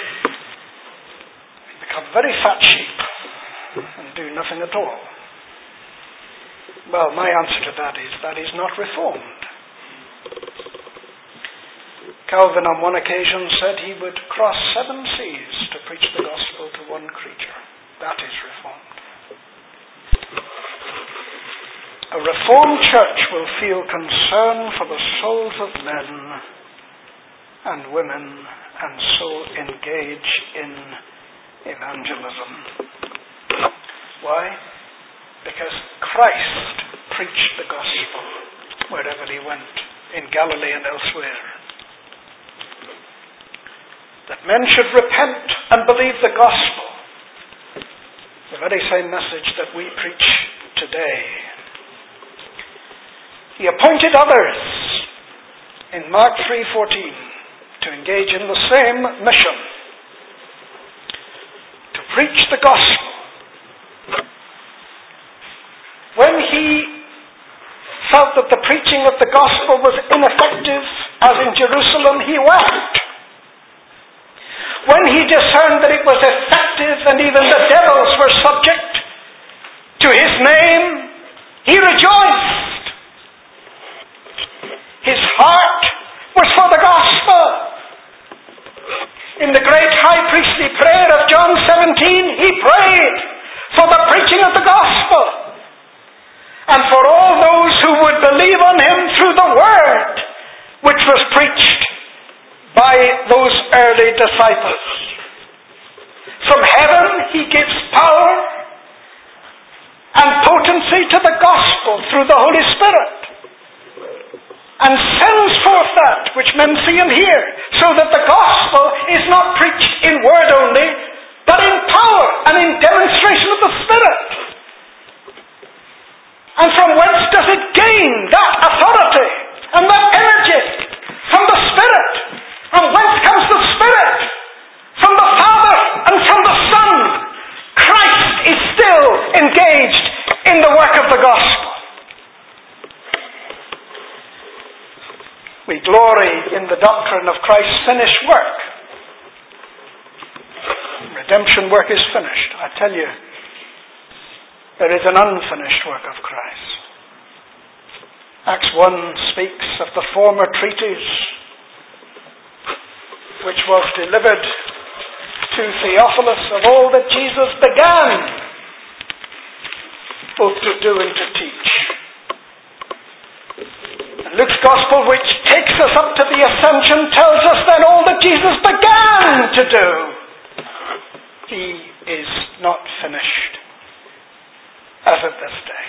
you become very fat sheep and do nothing at all. Well, my answer to that is not Reformed. Calvin on one occasion said he would cross 7 seas to preach the gospel to one creature. That is reformed. A reformed church will feel concern for the souls of men and women and so engage in evangelism. Why? Because Christ preached the gospel wherever he went, in Galilee and elsewhere. That men should repent and believe the gospel, the very same message that we preach today. He appointed others in Mark 3:14 to engage in the same mission, to preach the gospel. When he felt that the preaching of the gospel was ineffective, as in Jerusalem, he wept. When he discerned that it was effective and even the devils were subject to his name, he rejoiced. His heart was for the gospel. In the great high priestly prayer of John 17, he prayed for the preaching of the gospel and for all those who would believe on him through the word which was preached by those early disciples. From heaven he gives power and potency to the gospel through the Holy Spirit, and sends forth that which men see and hear, so that the gospel is not preached in word only, but in power and in demonstration of the Spirit. And from whence does it gain that authority and that energy? From the Spirit. And whence comes the Spirit? From the Father and from the Son. Christ is still engaged in the work of the gospel. We glory in the doctrine of Christ's finished work. Redemption work is finished. I tell you, there is an unfinished work of Christ. Acts 1 speaks of the former treatise which was delivered to Theophilus of all that Jesus began both to do and to teach. And Luke's Gospel, which takes us up to the Ascension, tells us that all that Jesus began to do, he is not finished as of this day.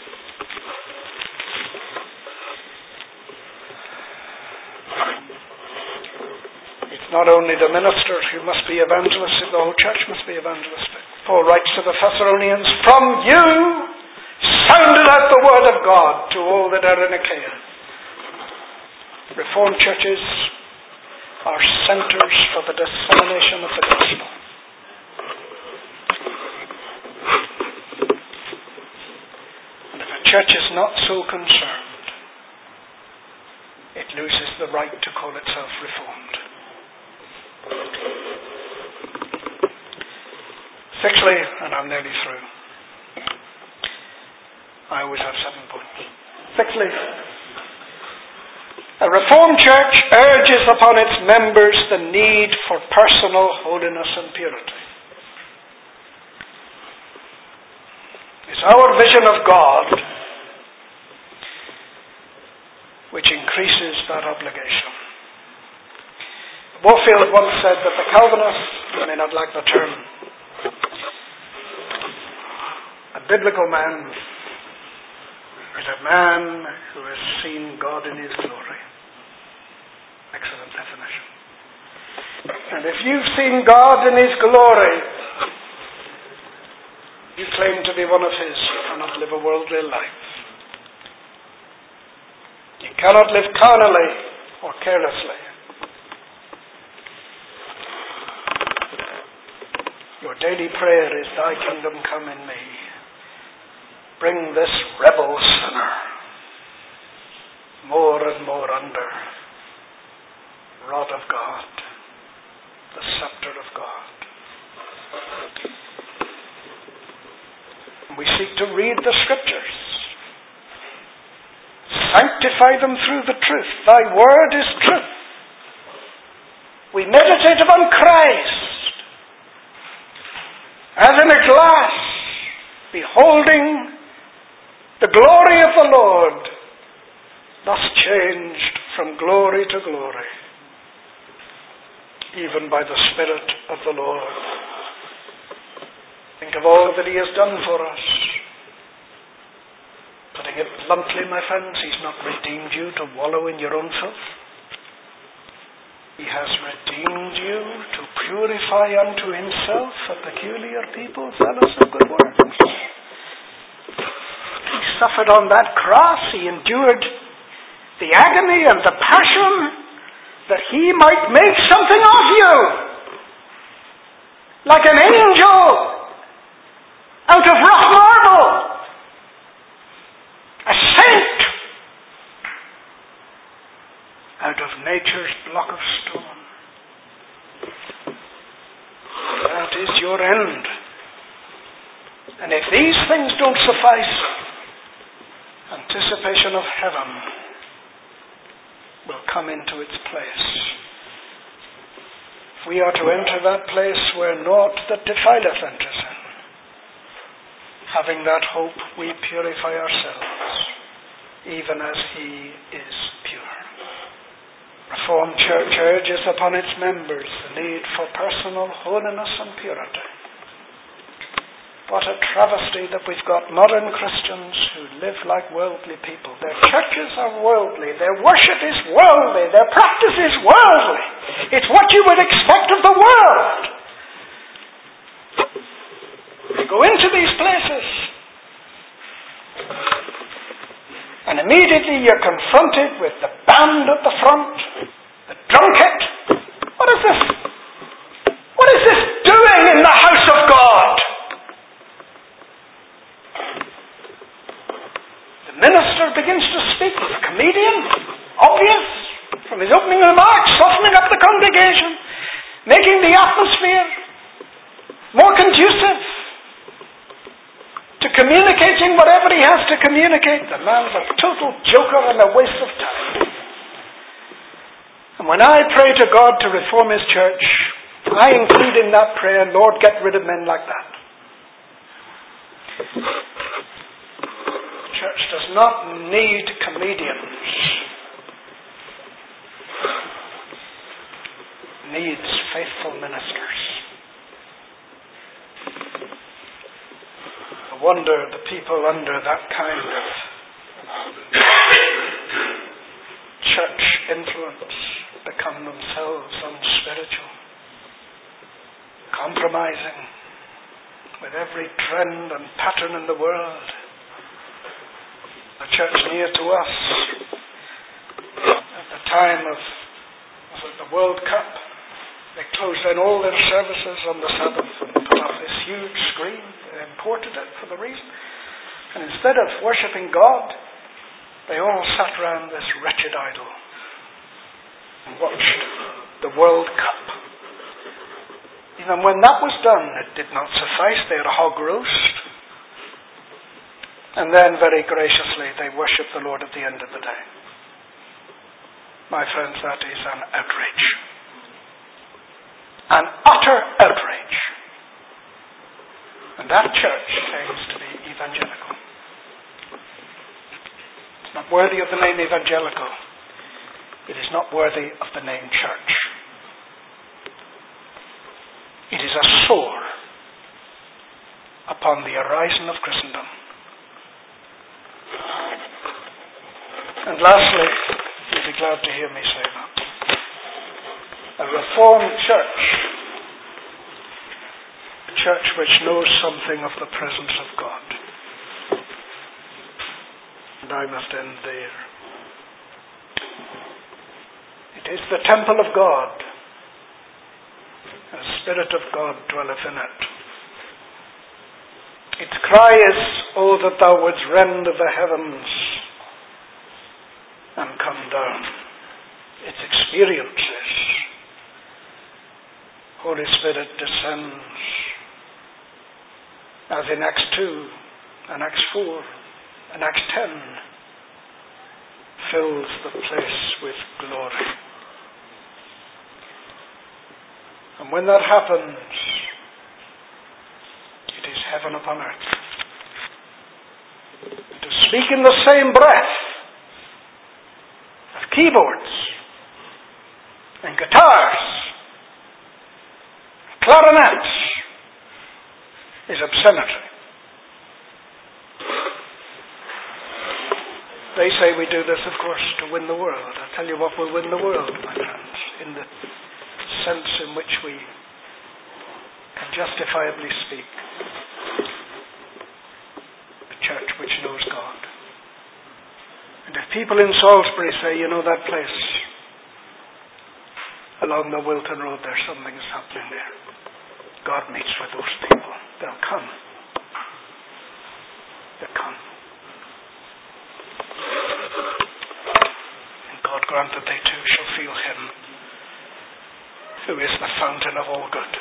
It's not only the minister who must be evangelistic, the whole church must be evangelistic. Paul writes to the Thessalonians, "From you sounded out the word of God to all that are in Achaia." Reformed churches are centers for the dissemination of the gospel. And if a church is not so concerned, it loses the right to call itself reformed. Sixthly, and I'm nearly through. I always have 7 points. Sixthly, a reformed church urges upon its members the need for personal holiness and purity. It's our vision of God which increases that obligation. Warfield once said that the Calvinist, you may not like the term, a biblical man is a man who has seen God in his glory. Excellent definition. And if you've seen God in his glory, you claim to be one of his. You cannot live a worldly life. You cannot live carnally or carelessly. Your daily prayer is, "Thy kingdom come in me. Bring this rebel sinner more and more under rod of God, the scepter of God." We seek to read the Scriptures. Sanctify them through the truth. Thy word is truth. We meditate upon Christ as in a glass, beholding the glory of the Lord, thus changed from glory to glory, even by the Spirit of the Lord. Think of all that He has done for us. Putting it bluntly, my friends, He's not redeemed you to wallow in your own filth. He has redeemed you to purify unto Himself a peculiar people, zealous of good works. He suffered on that cross. He endured the agony and the passion that He might make something of you, like an angel out of rough marble, a saint out of nature's block of stone. That is your end. And if these things don't suffice, anticipation of heaven will come into its place. We are to enter that place where naught that defileth enters in. Having that hope, we purify ourselves, even as He is pure. Reformed Church urges upon its members the need for personal holiness and purity. What a travesty that we've got modern Christians who live like worldly people. Their churches are worldly, their worship is worldly, their practice is worldly. It's what you would expect of the world. You go into these places and immediately you're confronted with the band at the front, the drunkard. What is this? What is this doing in the house of God? The minister begins to speak with a comedian, obvious, from his opening remarks, softening up the congregation, making the atmosphere more conducive to communicating whatever he has to communicate. The man's a total joker and a waste of time. And when I pray to God to reform His church, I include in that prayer, Lord, get rid of men like that. The church does not need comedians. It needs faithful ministers. I wonder the people under that kind of church influence become themselves unspiritual, compromising with every trend and pattern in the world. A church near to us, at the time of the World Cup, they closed down all their services on the Sabbath and put up this huge screen. They imported it for the reason. And instead of worshipping God, they all sat round this wretched idol and watched the World Cup. Even when that was done, it did not suffice. They had a hog roast. And then very graciously they worshipped the Lord at the end of the day. My friends, that is an outrage. An utter outrage. And that church claims to be evangelical. It's not worthy of the name evangelical. It is not worthy of the name church. It is a sore upon the horizon of Christendom. And lastly, you'll be glad to hear me say that, a Reformed church, a church which knows something of the presence of God. And I must end there. It is the temple of God. The Spirit of God dwelleth in it. Its cry is, "Oh, that thou wouldst rend the heavens and come down." Its experience is, Holy Spirit descends, as in Acts 2 and Acts 4 and Acts 10, fills the place with glory. And when that happens, it is heaven upon earth. To speak in the same breath of keyboards and guitars, clarinets, is obscenity. They say we do this, of course, to win the world. I'll tell you what will win the world, my friends, in the sense in which we can justifiably speak. A church which knows God. And if people in Salisbury say, you know that place along the Wilton Road, there's something that's happening there. God meets with those people. They'll come. They'll come. And God grant that they too shall feel Him who is the fountain of all good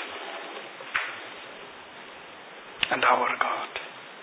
and our God.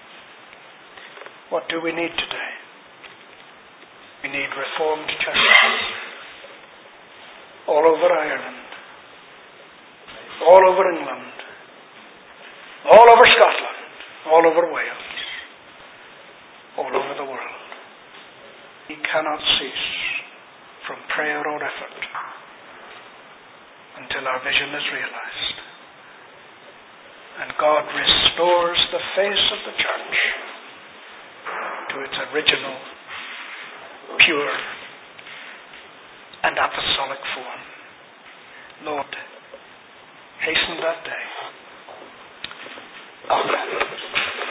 What do we need today? We need reformed churches all over Ireland, all over England, all over Scotland, all over Wales, all over the world. We cannot cease from prayer or effort until our vision is realized and God restores the face of the church to its original, pure, and apostolic form. Lord, hasten that day. Amen.